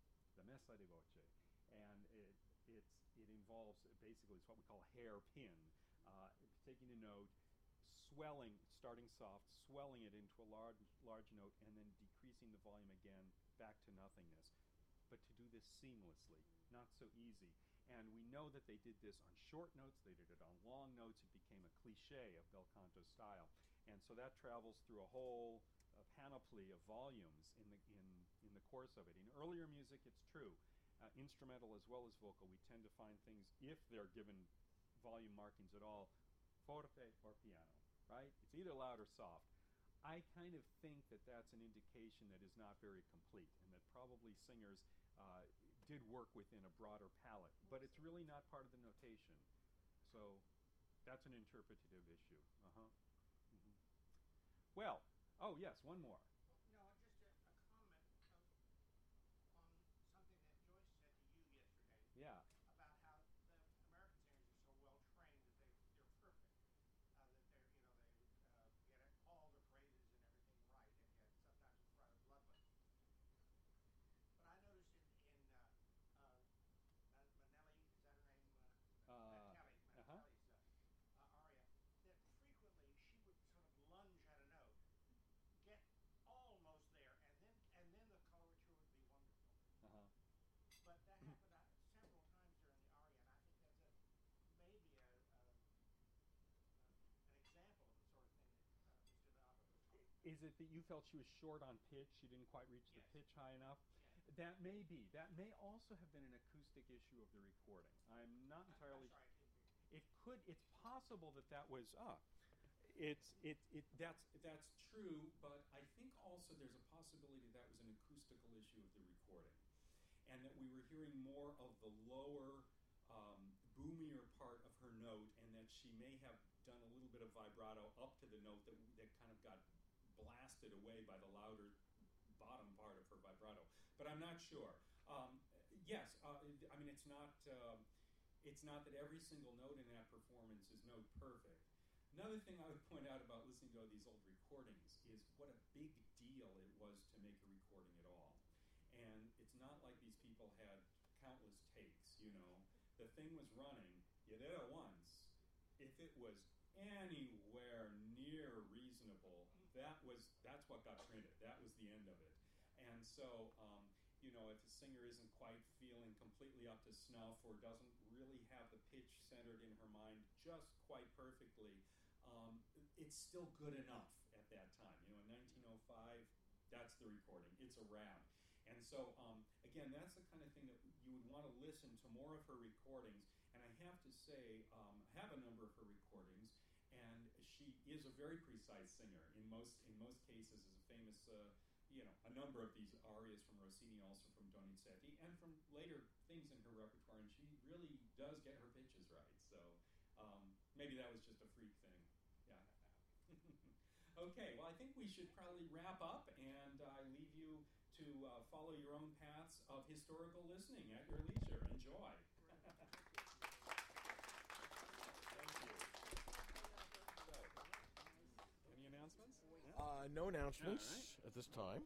and it involves basically it's what we call a hairpin, taking a note, swelling, starting soft, swelling it into a large note, and then decreasing the volume again back to nothingness. But to do this seamlessly, not so easy. And we know that they did this on short notes, they did it on long notes, it became a cliche of bel canto style. And so that travels through a whole panoply of volumes in the course of it. In earlier music, it's true. Instrumental as well as vocal, we tend to find things, if they're given volume markings at all, forte or piano, right? It's either loud or soft. I kind of think that that's an indication that is not very complete, and that probably singers did work within a broader palette, but it's really not part of the notation. So that's an interpretative issue. Mm-hmm. Well, oh yes, one more. No, just a comment on something that Joyce said to you yesterday. Yeah. About how the American singers are so well trained that they're perfect, that they're they get all the phrases and everything right, and yet sometimes it's rather bluntly. But I noticed in Manelli, is that her name? Mantelli's aria, that frequently she would sort of lunge at a note, get almost there, and then the colorature would be wonderful. But that happened several times during the aria, and I think that's maybe an example of the sort of thing that Mr. Nava was talking about. Is it that you felt she was short on pitch? She didn't quite reach the pitch high enough? Yes. That may be. That may also have been an acoustic issue of the recording. I'm not entirely. I'm sorry, It could. It's possible that was. That's true, but I think also there's a possibility that was an acoustical issue of the recording, and that we were hearing more of the lower, boomier part of her note, and that she may have done a little bit of vibrato up to the note that kind of got blasted away by the louder bottom part of her vibrato. But I'm not sure. Yes, I mean it's not that every single note in that performance is note perfect. Another thing I would point out about listening to these old recordings is what a big deal it was to make a recording at all. And it's not like these people had countless takes, you know. The thing was running, you did it once. If it was anywhere near reasonable, that's what got printed. That was the end of it. And so, you know, if a singer isn't quite feeling completely up to snuff or doesn't really have the pitch centered in her mind just quite perfectly, it's still good enough at that time. You know, in 1905, that's the recording. It's a wrap. And so, again, that's the kind of thing that you would want to listen to more of her recordings. And I have to say, I have a number of her recordings, and she is a very precise singer. In most cases, is a famous, a number of these arias from Rossini, also from Donizetti, and from later things in her repertoire. And she really does get her pitches right. So maybe that was just a freak thing. Yeah. Okay, well, I think we should probably wrap up, and I leave you to follow your own paths of historical listening at your leisure. Enjoy. Thank you. So, any announcements? No announcements All right. at this time.